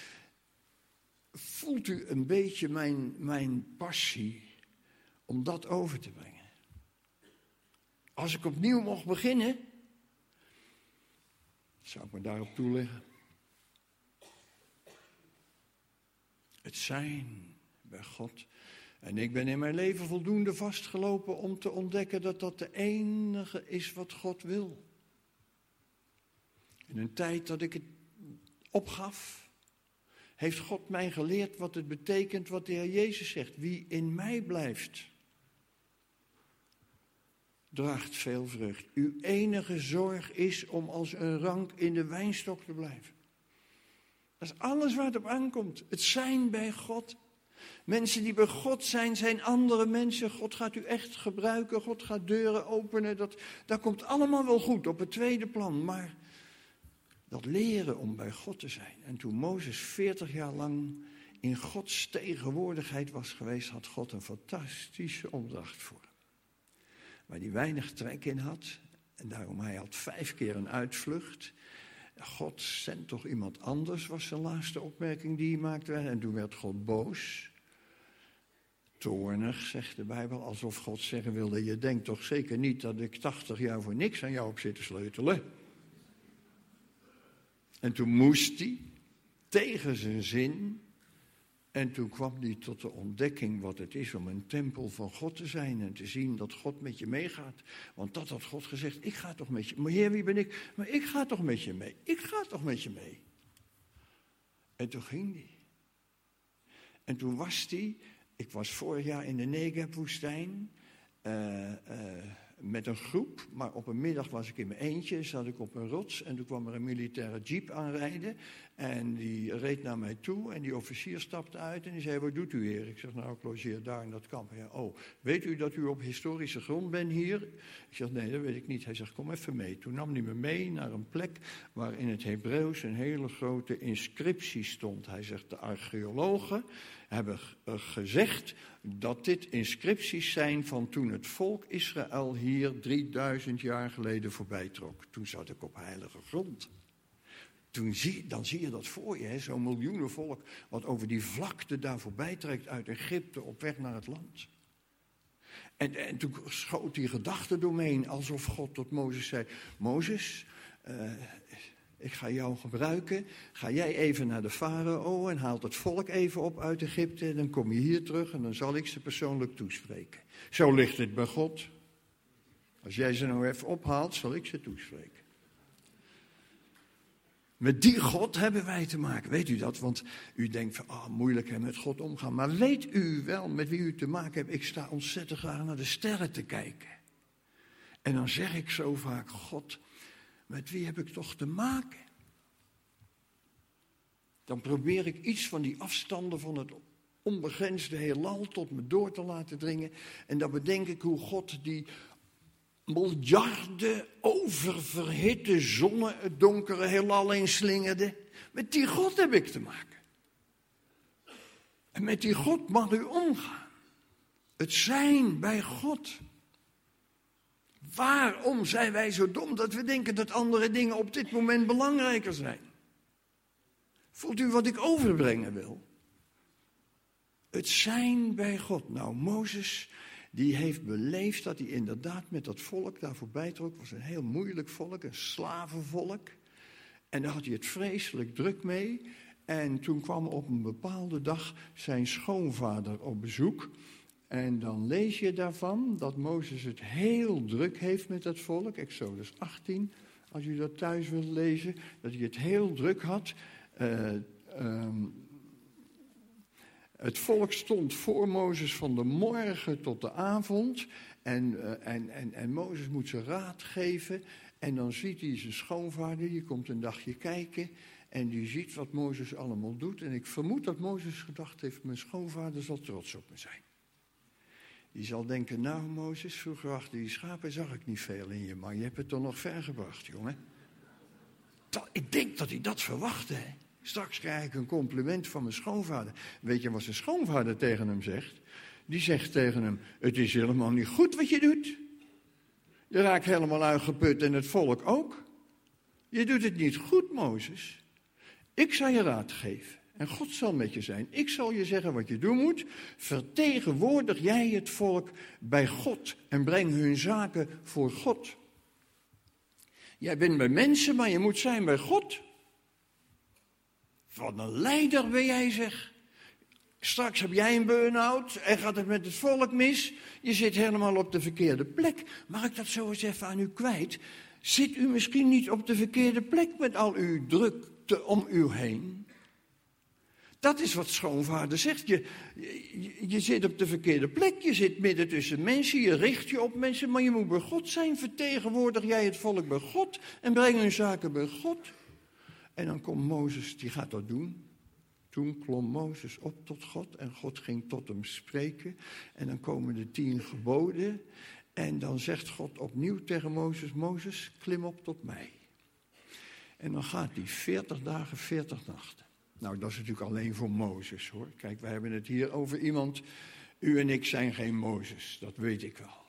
voelt u een beetje mijn, mijn passie om dat over te brengen? Als ik opnieuw mocht beginnen, zou ik me daarop toeleggen. Het zijn bij God. En ik ben in mijn leven voldoende vastgelopen om te ontdekken dat dat de enige is wat God wil. In een tijd dat ik het opgaf, heeft God mij geleerd wat het betekent wat de Heer Jezus zegt. Wie in mij blijft, draagt veel vrucht. Uw enige zorg is om als een rank in de wijnstok te blijven. Dat is alles waar het op aankomt. Het zijn bij God. Mensen die bij God zijn, zijn andere mensen. God gaat u echt gebruiken. God gaat deuren openen. Dat, dat komt allemaal wel goed op het tweede plan. Maar dat leren om bij God te zijn. En toen Mozes veertig jaar lang in Gods tegenwoordigheid was geweest, had God een fantastische opdracht voor hem. Waar hij weinig trek in had. En daarom hij had vijf keer een uitvlucht. God zendt toch iemand anders, was zijn laatste opmerking die hij maakte. En toen werd God boos. Toornig, zegt de Bijbel, alsof God zeggen wilde, je denkt toch zeker niet dat ik tachtig jaar voor niks aan jou heb zitten sleutelen. En toen moest hij, tegen zijn zin, en toen kwam hij tot de ontdekking wat het is om een tempel van God te zijn en te zien dat God met je meegaat. Want dat had God gezegd, ik ga toch met je, maar Heer, wie ben ik? Maar ik ga toch met je mee, ik ga toch met je mee. En toen ging hij. En toen was hij, ik was vorig jaar in de Negev-woestijn, uh, uh, met een groep, maar op een middag was ik in mijn eentje, zat ik op een rots en toen kwam er een militaire jeep aanrijden en die reed naar mij toe en die officier stapte uit en die zei, wat doet u hier? Ik zeg, nou ik logeer daar in dat kamp. Ja, oh, weet u dat u op historische grond bent hier? Ik zeg, nee, dat weet ik niet. Hij zegt, kom even mee. Toen nam hij me mee naar een plek waar in het Hebreeuws een hele grote inscriptie stond. Hij zegt, de archeologen hebben gezegd dat dit inscripties zijn van toen het volk Israël hier drieduizend jaar geleden voorbij trok. Toen zat ik op heilige grond. Toen zie, dan zie je dat voor je, zo'n miljoenen volk wat over die vlakte daar voorbij trekt uit Egypte op weg naar het land. En, en toen schoot die gedachte door me heen, alsof God tot Mozes zei, Mozes, uh, ik ga jou gebruiken. Ga jij even naar de farao en haalt het volk even op uit Egypte. En dan kom je hier terug en dan zal ik ze persoonlijk toespreken. Zo ligt het bij God. Als jij ze nou even ophaalt, zal ik ze toespreken. Met die God hebben wij te maken. Weet u dat? Want u denkt van, ah, moeilijk hè, met God omgaan. Maar weet u wel met wie u te maken hebt? Ik sta ontzettend graag naar de sterren te kijken. En dan zeg ik zo vaak, God, met wie heb ik toch te maken? Dan probeer ik iets van die afstanden van het onbegrensde heelal tot me door te laten dringen. En dan bedenk ik hoe God die miljarden oververhitte zonnen het donkere heelal inslingerde. Met die God heb ik te maken. En met die God mag u omgaan. Het zijn bij God. Waarom zijn wij zo dom dat we denken dat andere dingen op dit moment belangrijker zijn? Voelt u wat ik overbrengen wil? Het zijn bij God. Nou, Mozes, die heeft beleefd dat hij inderdaad met dat volk daar voorbij trok. Het was een heel moeilijk volk, een slavenvolk. En daar had hij het vreselijk druk mee. En toen kwam op een bepaalde dag zijn schoonvader op bezoek. En dan lees je daarvan dat Mozes het heel druk heeft met dat volk. Exodus achttien, als u dat thuis wilt lezen. Dat hij het heel druk had. Uh, um, het volk stond voor Mozes van de morgen tot de avond. En, uh, en, en, en Mozes moet ze raad geven. En dan ziet hij zijn schoonvader, die komt een dagje kijken. En die ziet wat Mozes allemaal doet. En ik vermoed dat Mozes gedacht heeft, mijn schoonvader zal trots op me zijn. Die zal denken, nou Mozes, vroeger achter die schapen zag ik niet veel in je, maar je hebt het toch nog ver gebracht, jongen. Dat, ik denk dat hij dat verwachtte, hè. Straks krijg ik een compliment van mijn schoonvader. Weet je wat zijn schoonvader tegen hem zegt? Die zegt tegen hem, het is helemaal niet goed wat je doet. Je raakt helemaal uitgeput en het volk ook. Je doet het niet goed, Mozes. Ik zal je raad geven. En God zal met je zijn. Ik zal je zeggen wat je doen moet. Vertegenwoordig jij het volk bij God. En breng hun zaken voor God. Jij bent bij mensen, maar je moet zijn bij God. Wat een leider ben jij, zeg. Straks heb jij een burn-out en gaat het met het volk mis. Je zit helemaal op de verkeerde plek. Mag ik dat zo eens even aan u kwijt? Zit u misschien niet op de verkeerde plek met al uw drukte om u heen? Dat is wat schoonvader zegt. Je, je, je zit op de verkeerde plek. Je zit midden tussen mensen. Je richt je op mensen. Maar je moet bij God zijn. Vertegenwoordig jij het volk bij God. En breng hun zaken bij God. En dan komt Mozes, die gaat dat doen. Toen klom Mozes op tot God. En God ging tot hem spreken. En dan komen de tien geboden. En dan zegt God opnieuw tegen Mozes, Mozes, klim op tot mij. En dan gaat hij veertig dagen, veertig nachten. Nou, dat is natuurlijk alleen voor Mozes, hoor. Kijk, wij hebben het hier over iemand. U en ik zijn geen Mozes, dat weet ik wel.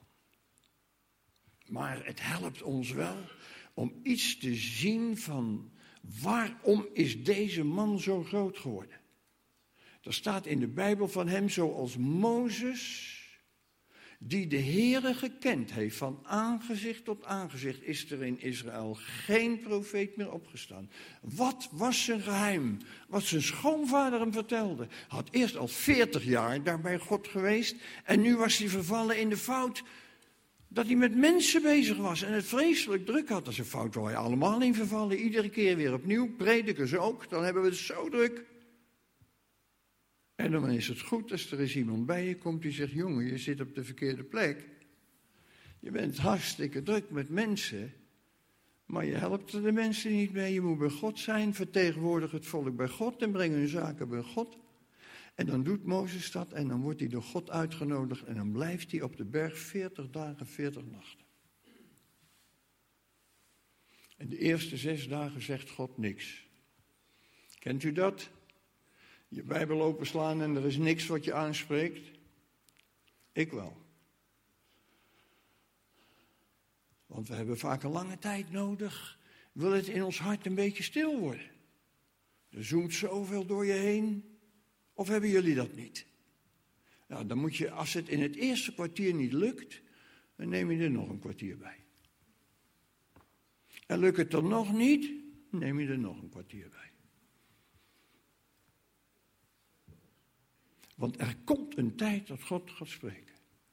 Maar het helpt ons wel om iets te zien van waarom is deze man zo groot geworden. Er staat in de Bijbel van hem zoals Mozes, die de Heere gekend heeft van aangezicht tot aangezicht, is er in Israël geen profeet meer opgestaan. Wat was zijn geheim? Wat zijn schoonvader hem vertelde. Had eerst al veertig jaar daar bij God geweest en nu was hij vervallen in de fout dat hij met mensen bezig was en het vreselijk druk had. Dat is een fout waar wij allemaal in vervallen, iedere keer weer opnieuw, predikers ook, dan hebben we het zo druk. En dan is het goed als er eens iemand bij je komt die zegt, jongen, je zit op de verkeerde plek. Je bent hartstikke druk met mensen, maar je helpt er de mensen niet mee. Je moet bij God zijn, vertegenwoordig het volk bij God en breng hun zaken bij God. En dan doet Mozes dat en dan wordt hij door God uitgenodigd en dan blijft hij op de berg veertig dagen, veertig nachten. En de eerste zes dagen zegt God niks. Kent u dat? Je Bijbel openslaan en er is niks wat je aanspreekt? Ik wel. Want we hebben vaak een lange tijd nodig. Wil het in ons hart een beetje stil worden? Er zoemt zoveel door je heen. Of hebben jullie dat niet? Nou, dan moet je, als het in het eerste kwartier niet lukt, dan neem je er nog een kwartier bij. En lukt het dan nog niet, neem je er nog een kwartier bij. Want er komt een tijd dat God gaat spreken.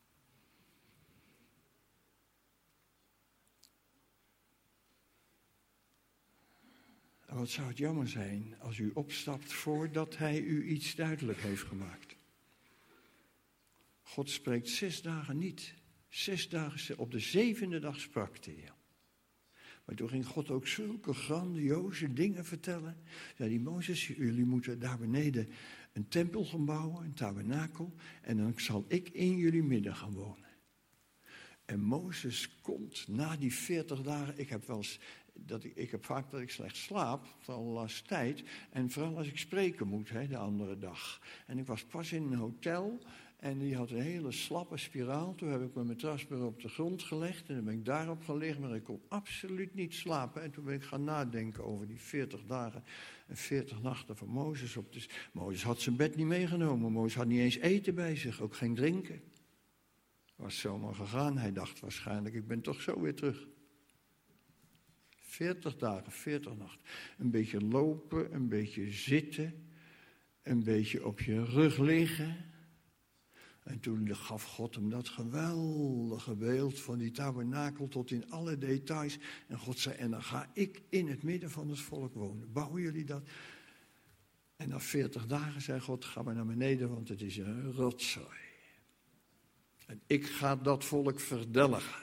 En wat zou het jammer zijn als u opstapt voordat hij u iets duidelijk heeft gemaakt. God spreekt zes dagen niet. Zes dagen, op de zevende dag sprak de Heer. Maar toen ging God ook zulke grandioze dingen vertellen. Zei die Mozes, jullie moeten daar beneden een tempel gaan bouwen, een tabernakel, en dan zal ik in jullie midden gaan wonen. En Mozes komt na die veertig dagen, ik heb wel eens, dat ik, ik heb vaak dat ik slecht slaap, al laatste tijd, en vooral als ik spreken moet, hè, de andere dag. En ik was pas in een hotel, en die had een hele slappe spiraal. Toen heb ik mijn matras weer op de grond gelegd, en dan ben ik daarop gelegen, maar ik kon absoluut niet slapen. En toen ben ik gaan nadenken over die veertig dagen en veertig nachten van Mozes. Op de... Mozes had zijn bed niet meegenomen, Mozes had niet eens eten bij zich, ook geen drinken. Was zomaar gegaan. Hij dacht waarschijnlijk, ik ben toch zo weer terug. veertig dagen, veertig nachten. Een beetje lopen, een beetje zitten, een beetje op je rug liggen. En toen gaf God hem dat geweldige beeld van die tabernakel tot in alle details. En God zei, en dan ga ik in het midden van het volk wonen. Bouwen jullie dat? En na veertig dagen zei God, ga maar naar beneden, want het is een rotzooi. En ik ga dat volk verdelgen.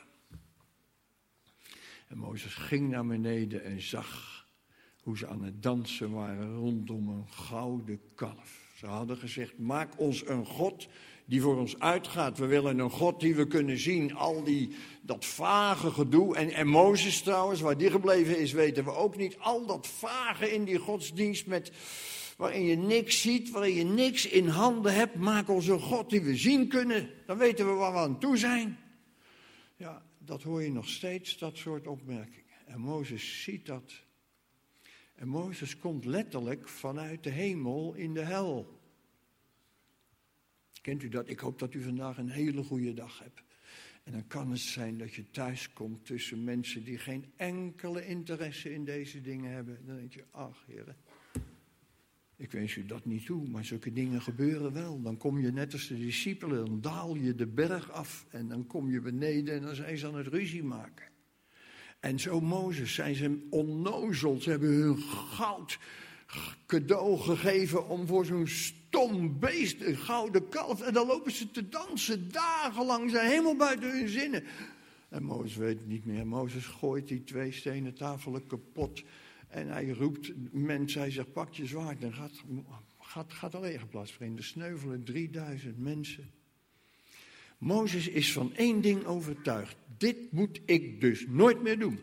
En Mozes ging naar beneden en zag hoe ze aan het dansen waren rondom een gouden kalf. Ze hadden gezegd, maak ons een God die voor ons uitgaat. We willen een God die we kunnen zien. Al die, dat vage gedoe. En, en Mozes trouwens, waar die gebleven is, weten we ook niet. Al dat vage in die godsdienst met... waarin je niks ziet, waarin je niks in handen hebt. Maak ons een God die we zien kunnen. Dan weten we waar we aan toe zijn. Ja, dat hoor je nog steeds, dat soort opmerkingen. En Mozes ziet dat. En Mozes komt letterlijk vanuit de hemel in de hel. Kent u dat? Ik hoop dat u vandaag een hele goede dag hebt. En dan kan het zijn dat je thuis komt tussen mensen die geen enkele interesse in deze dingen hebben. Dan denk je, ach heren. Ik wens u dat niet toe, maar zulke dingen gebeuren wel. Dan kom je net als de discipelen, dan daal je de berg af en dan kom je beneden en dan zijn ze aan het ruzie maken. En zo Mozes zijn ze onnozel, ze hebben hun goud cadeau gegeven om voor zo'n stom beest, een gouden kalf. En dan lopen ze te dansen, dagenlang, zijn helemaal buiten hun zinnen. En Mozes weet het niet meer. Mozes gooit die twee stenen tafelen kapot. En hij roept mensen, hij zegt, pak je zwaard en gaat, gaat, gaat een legerplaats vrienden. Er sneuvelen drieduizend mensen. Mozes is van één ding overtuigd. Dit moet ik dus nooit meer doen.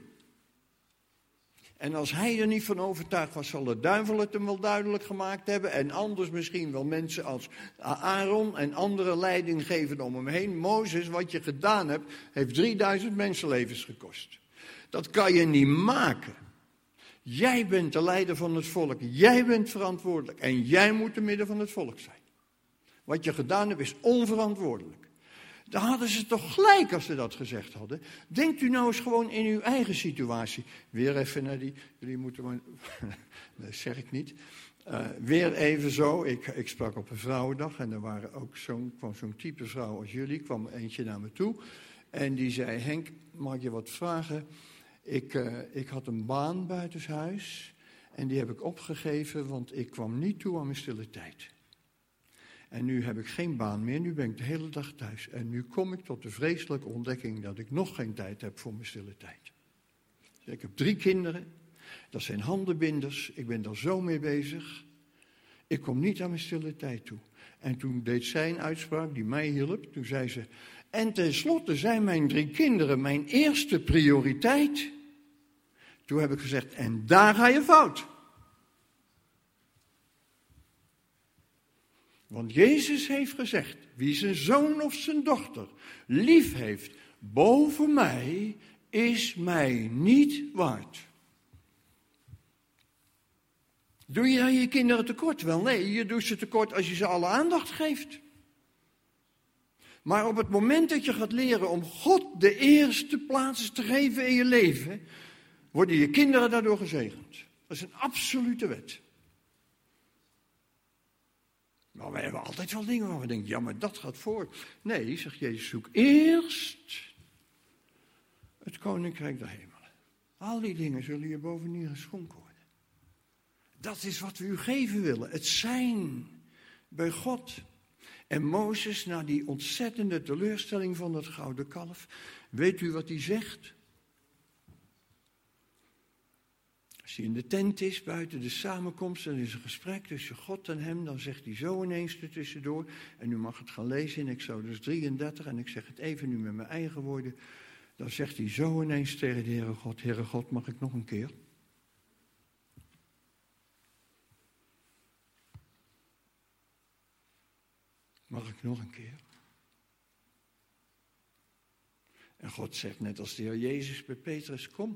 En als hij er niet van overtuigd was, zal de duivel het hem wel duidelijk gemaakt hebben. En anders misschien wel mensen als Aaron en andere leidinggevenden om hem heen. Mozes, wat je gedaan hebt, heeft drieduizend mensenlevens gekost. Dat kan je niet maken. Jij bent de leider van het volk. Jij bent verantwoordelijk. En jij moet te midden van het volk zijn. Wat je gedaan hebt is onverantwoordelijk. Dan hadden ze toch gelijk als ze dat gezegd hadden. Denkt u nou eens gewoon in uw eigen situatie. Weer even naar die... Jullie moeten maar... Dat zeg ik niet. Uh, weer even zo. Ik, ik sprak op een vrouwendag. En er waren ook zo'n, kwam zo'n type vrouw als jullie. kwam eentje naar me toe. En die zei, Henk, mag ik je wat vragen? Ik, uh, ik had een baan buitenshuis. En die heb ik opgegeven, want ik kwam niet toe aan mijn stille tijd. En nu heb ik geen baan meer, nu ben ik de hele dag thuis. En nu kom ik tot de vreselijke ontdekking dat ik nog geen tijd heb voor mijn stille tijd. Dus ik heb drie kinderen, dat zijn handenbinders, ik ben daar zo mee bezig. Ik kom niet aan mijn stille tijd toe. En toen deed zij een uitspraak die mij hielp, toen zei ze... En tenslotte zijn mijn drie kinderen mijn eerste prioriteit. Toen heb ik gezegd, en daar ga je fout. Want Jezus heeft gezegd, wie zijn zoon of zijn dochter lief heeft boven mij, is mij niet waard. Doe je aan je kinderen tekort? Wel nee, je doet ze tekort als je ze alle aandacht geeft. Maar op het moment dat je gaat leren om God de eerste plaats te geven in je leven, worden je kinderen daardoor gezegend. Dat is een absolute wet. Maar wij hebben altijd wel dingen waar we denken, ja, maar dat gaat voor. Nee, zegt Jezus, zoek eerst het koninkrijk der hemelen. Al die dingen zullen je bovendien geschonken worden. Dat is wat we u geven willen, het zijn bij God. En Mozes, na die ontzettende teleurstelling van dat gouden kalf, weet u wat hij zegt? Als hij in de tent is, buiten de samenkomst, dan is een gesprek tussen God en hem. Dan zegt hij zo ineens er tussendoor. En u mag het gaan lezen in Exodus drieëndertig. En ik zeg het even nu met mijn eigen woorden. Dan zegt hij zo ineens tegen de Heere God. Heere God, mag ik nog een keer? Mag ik nog een keer? En God zegt net als de Heer Jezus bij Petrus, kom.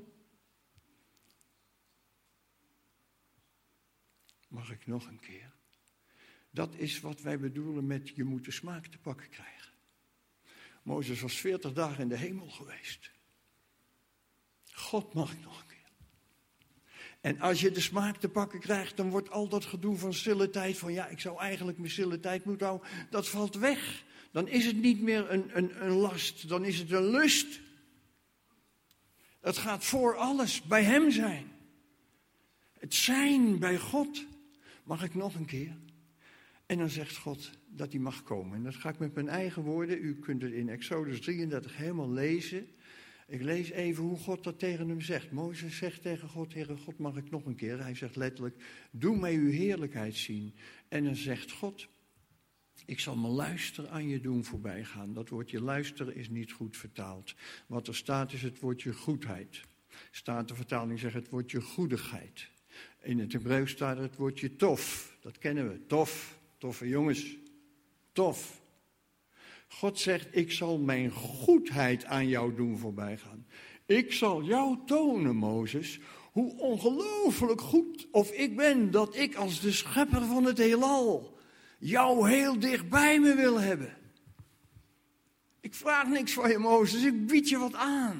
Mag ik nog een keer? Dat is wat wij bedoelen met je moet de smaak te pakken krijgen. Mozes was veertig dagen in de hemel geweest. God, mag ik nog een keer? En als je de smaak te pakken krijgt, dan wordt al dat gedoe van stille tijd, van ja, ik zou eigenlijk mijn stille tijd moeten houden, dat valt weg. Dan is het niet meer een, een, een last, dan is het een lust. Het gaat voor alles bij hem zijn. Het zijn bij God. Mag ik nog een keer? En dan zegt God dat hij mag komen. En dat ga ik met mijn eigen woorden. U kunt het in Exodus drieëndertig helemaal lezen. Ik lees even hoe God dat tegen hem zegt. Mozes zegt tegen God, Heere God, mag ik nog een keer? Hij zegt letterlijk, doe mij uw heerlijkheid zien. En dan zegt God, ik zal mijn luister aan je doen voorbij gaan. Dat woordje luisteren is niet goed vertaald. Wat er staat is het woordje goedheid. Staat de vertaling zegt het woordje goedigheid. In het Hebreeuws staat het woordje tof. Dat kennen we. Tof. Toffe jongens. Tof. God zegt, ik zal mijn goedheid aan jou doen voorbij gaan. Ik zal jou tonen, Mozes, hoe ongelooflijk goed of ik ben dat ik als de schepper van het heelal jou heel dicht bij me wil hebben. Ik vraag niks van je, Mozes, ik bied je wat aan.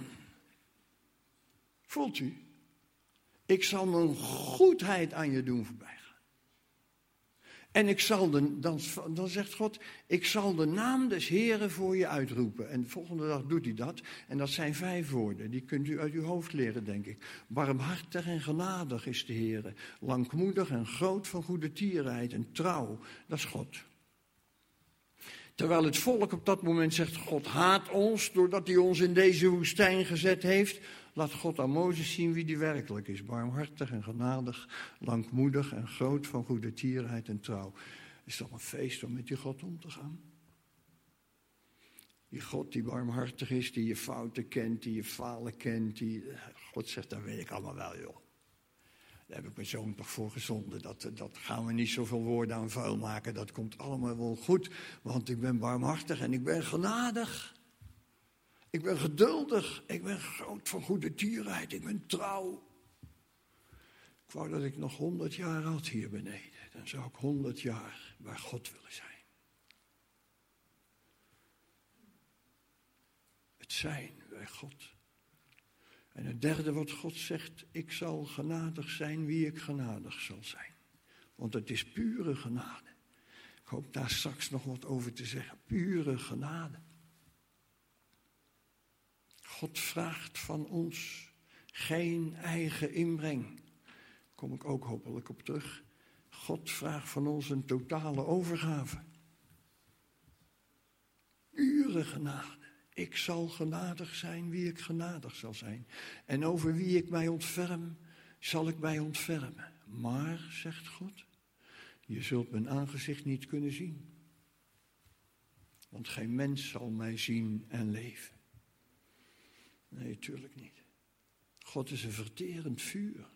Voelt u? Ik zal mijn goedheid aan je doen voorbij gaan. En ik zal de, dan, dan zegt God, ik zal de naam des Heren voor je uitroepen. En de volgende dag doet hij dat. En dat zijn vijf woorden, die kunt u uit uw hoofd leren, denk ik. Barmhartig en genadig is de Heere. Langmoedig en groot van goede tierheid en trouw. Dat is God. Terwijl het volk op dat moment zegt, God haat ons doordat hij ons in deze woestijn gezet heeft. Laat God aan Mozes zien wie die werkelijk is. Barmhartig en genadig, langmoedig en groot van goede tierheid en trouw. Is toch een feest om met die God om te gaan? Die God die barmhartig is, die je fouten kent, die je falen kent. Die... God zegt, dat weet ik allemaal wel, joh. Daar heb ik mijn zoon toch voor gezonden. Dat, dat gaan we niet zoveel woorden aan vuil maken. Dat komt allemaal wel goed. Want ik ben barmhartig en ik ben genadig. Ik ben geduldig. Ik ben groot van goede tierheid. Ik ben trouw. Ik wou dat ik nog honderd jaar had hier beneden. Dan zou ik honderd jaar bij God willen zijn. Het zijn bij God. En het derde wat God zegt, ik zal genadig zijn wie ik genadig zal zijn. Want het is pure genade. Ik hoop daar straks nog wat over te zeggen. Pure genade. God vraagt van ons geen eigen inbreng. Daar kom ik ook hopelijk op terug. God vraagt van ons een totale overgave. Pure genade. Ik zal genadig zijn wie ik genadig zal zijn. En over wie ik mij ontferm, zal ik mij ontfermen. Maar, zegt God, je zult mijn aangezicht niet kunnen zien. Want geen mens zal mij zien en leven. Nee, tuurlijk niet. God is een verterend vuur.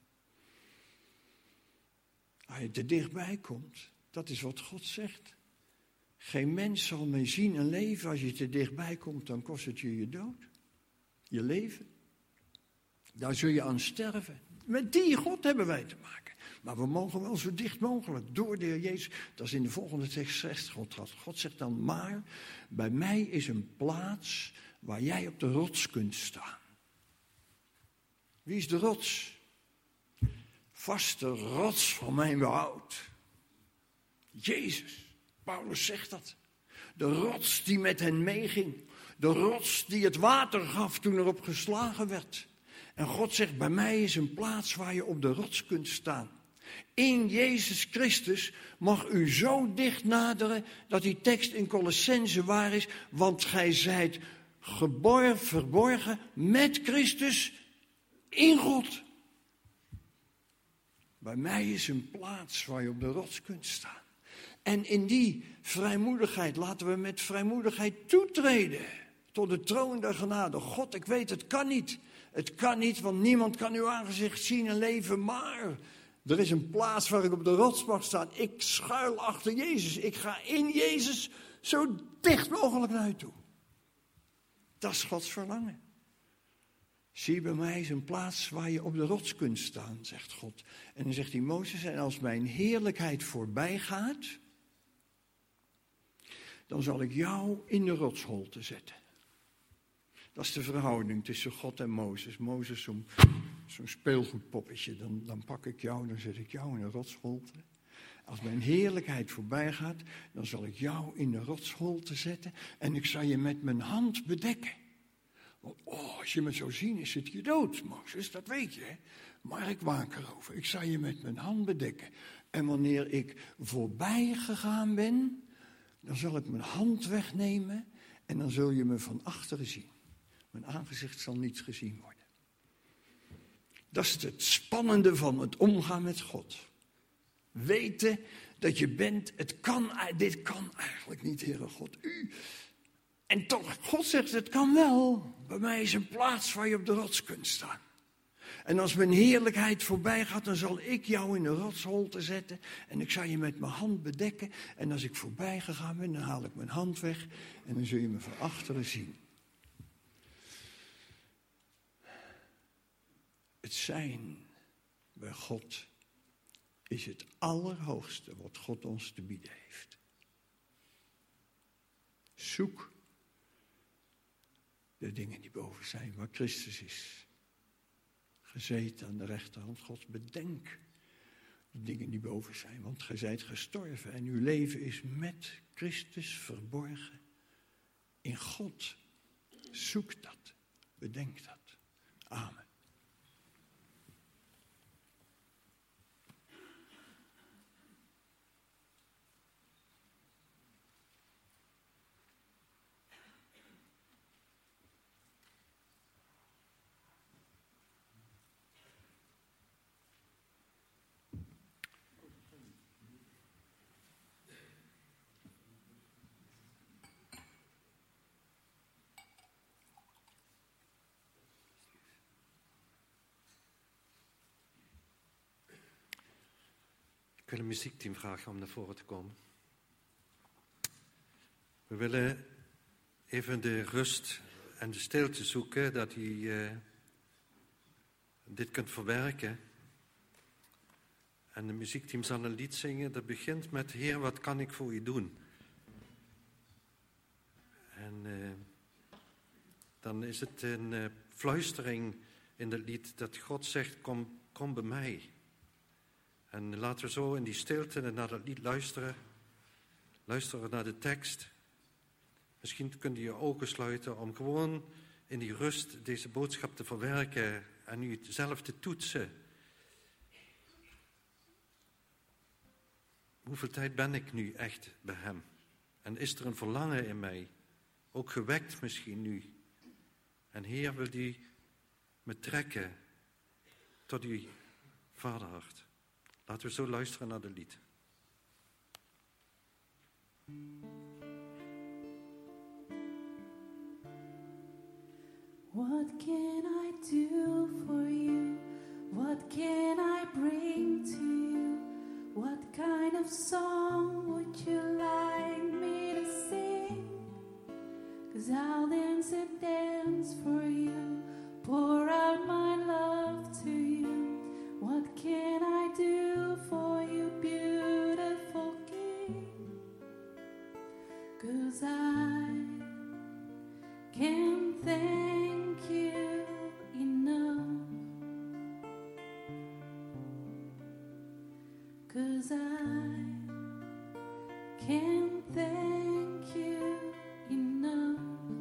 Als je te dichtbij komt, dat is wat God zegt. Geen mens zal mij zien en leven. Als je te dichtbij komt, dan kost het je je dood. Je leven. Daar zul je aan sterven. Met die God hebben wij te maken. Maar we mogen wel zo dicht mogelijk door de Heer Jezus. Dat is in de volgende tekst zegt God. God zegt dan, maar bij mij is een plaats waar jij op de rots kunt staan. Wie is de rots? Vaste rots van mijn behoud. Jezus. Paulus zegt dat. De rots die met hen meeging. De rots die het water gaf toen erop geslagen werd. En God zegt, bij mij is een plaats waar je op de rots kunt staan. In Jezus Christus mag u zo dicht naderen dat die tekst in Colossense waar is. Want gij zijt geborgen, verborgen met Christus in God. Bij mij is een plaats waar je op de rots kunt staan. En in die vrijmoedigheid laten we met vrijmoedigheid toetreden tot de troon der genade. God, ik weet, het kan niet. Het kan niet, want niemand kan uw aangezicht zien en leven. Maar er is een plaats waar ik op de rots mag staan. Ik schuil achter Jezus. Ik ga in Jezus zo dicht mogelijk naar u toe. Dat is Gods verlangen. Zie bij mij is een plaats waar je op de rots kunt staan, zegt God. En dan zegt hij, Mozes, en als mijn heerlijkheid voorbij gaat, dan zal ik jou in de rotsholte zetten. Dat is de verhouding tussen God en Mozes. Mozes, zo'n, zo'n speelgoedpoppetje, dan, dan pak ik jou, dan zet ik jou in de rotsholte. Als mijn heerlijkheid voorbij gaat, dan zal ik jou in de rotsholte zetten en ik zal je met mijn hand bedekken. Want oh, als je me zou zien, is het je dood, Mozes, dat weet je. Hè? Maar ik waak erover. Ik zal je met mijn hand bedekken. En wanneer ik voorbij gegaan ben, dan zal ik mijn hand wegnemen en dan zul je me van achteren zien. Mijn aangezicht zal niet gezien worden. Dat is het spannende van het omgaan met God. Weten dat je bent, het kan, dit kan eigenlijk niet, Heere God. U. En toch, God zegt, het kan wel. Bij mij is een plaats waar je op de rots kunt staan. En als mijn heerlijkheid voorbij gaat, dan zal ik jou in de rotsholte zetten. En ik zal je met mijn hand bedekken. En als ik voorbij gegaan ben, dan haal ik mijn hand weg. En dan zul je me van achteren zien. Het zijn bij God is het allerhoogste wat God ons te bieden heeft. Zoek de dingen die boven zijn, waar Christus is. Gezeten aan de rechterhand Gods, bedenk de dingen die boven zijn. Want gij zijt gestorven en uw leven is met Christus verborgen in God. Zoek dat, bedenk dat. Amen. Ik wil het muziekteam vragen om naar voren te komen. We willen even de rust en de stilte zoeken, dat u uh, dit kunt verwerken. En het muziekteam zal een lied zingen dat begint met: Heer, wat kan ik voor u doen? En uh, dan is het een uh, fluistering in het lied dat God zegt, kom, kom bij mij. En laten we zo in die stilte naar dat lied luisteren. Luisteren naar de tekst. Misschien kunt u je ogen sluiten om gewoon in die rust deze boodschap te verwerken en u zelf te toetsen. Hoeveel tijd ben ik nu echt bij hem? En is er een verlangen in mij? Ook gewekt misschien nu. En Heer, wil die me trekken tot uw vaderhart. Laten we zo luisteren naar het lied. What can I do for you? What can I bring to you? What kind of song would you like me to sing? 'Cause I'll dance and dance for you, pour out my love to you. What can I do for you, beautiful King? 'Cause I can't thank you enough. 'Cause I can't thank you enough.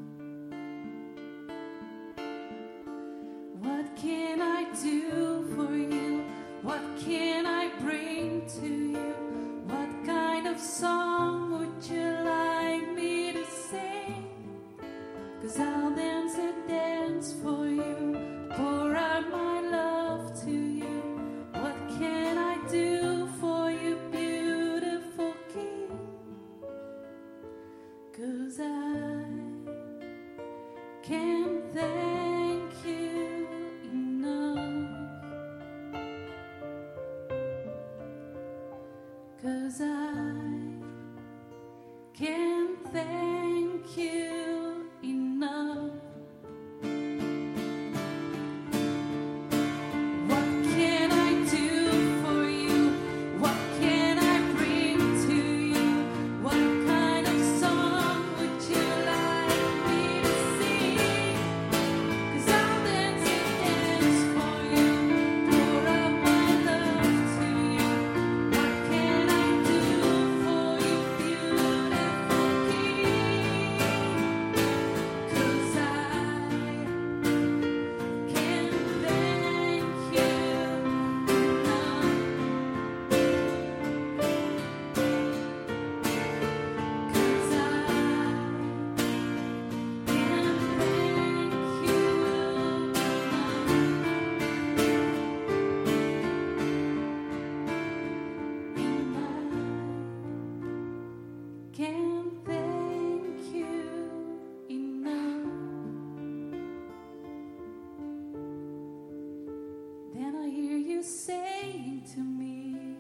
What can I do for you? What can I bring to you? What kind of song would you like me to sing? 'Cause I'll dance and dance for you, pour out my love to you. What can I saying to me,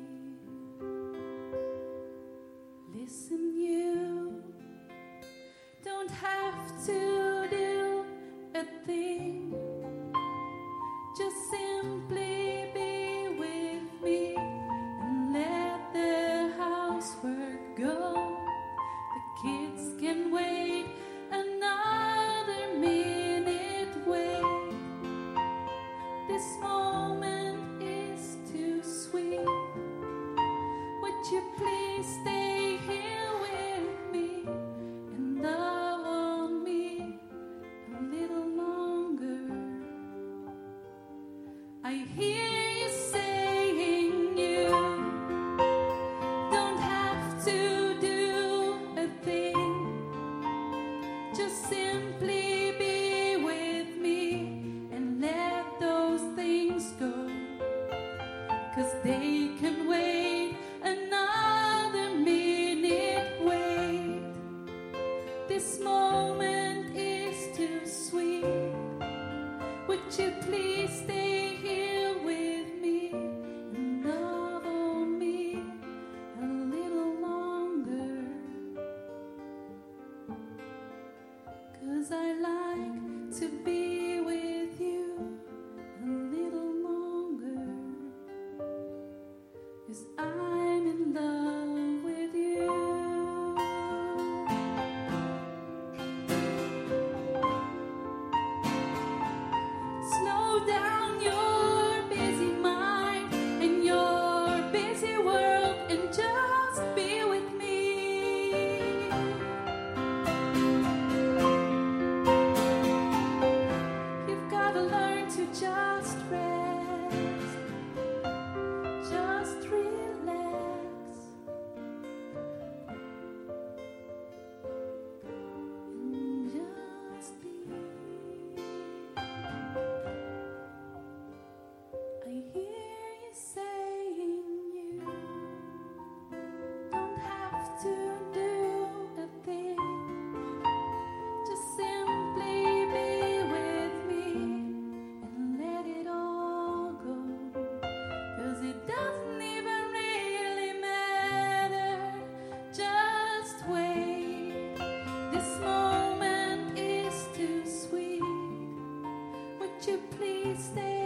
listen, you don't have to do a thing, just simply be with me and let the housework go. The kids can wait another minute, wait. This moment is too sweet. Would you please stay here with me and love on me a little longer? I hear you saying you don't have to do a thing, just simply be with me and let those things go, 'cause they can wait another minute, wait. This moment is too sweet. Would you please stay here with me and love on me a little longer? 'Cause I like to be with you a little longer, 'cause I'm in love with you. Slow down your busy mind and your busy world and just be with me. You've got to learn to just rest, just relax, and just be. I hear you saying you don't have to do a thing, just simply be with me and let it all go, 'cause it doesn't even really matter, just wait. This moment is too sweet. Would you please stay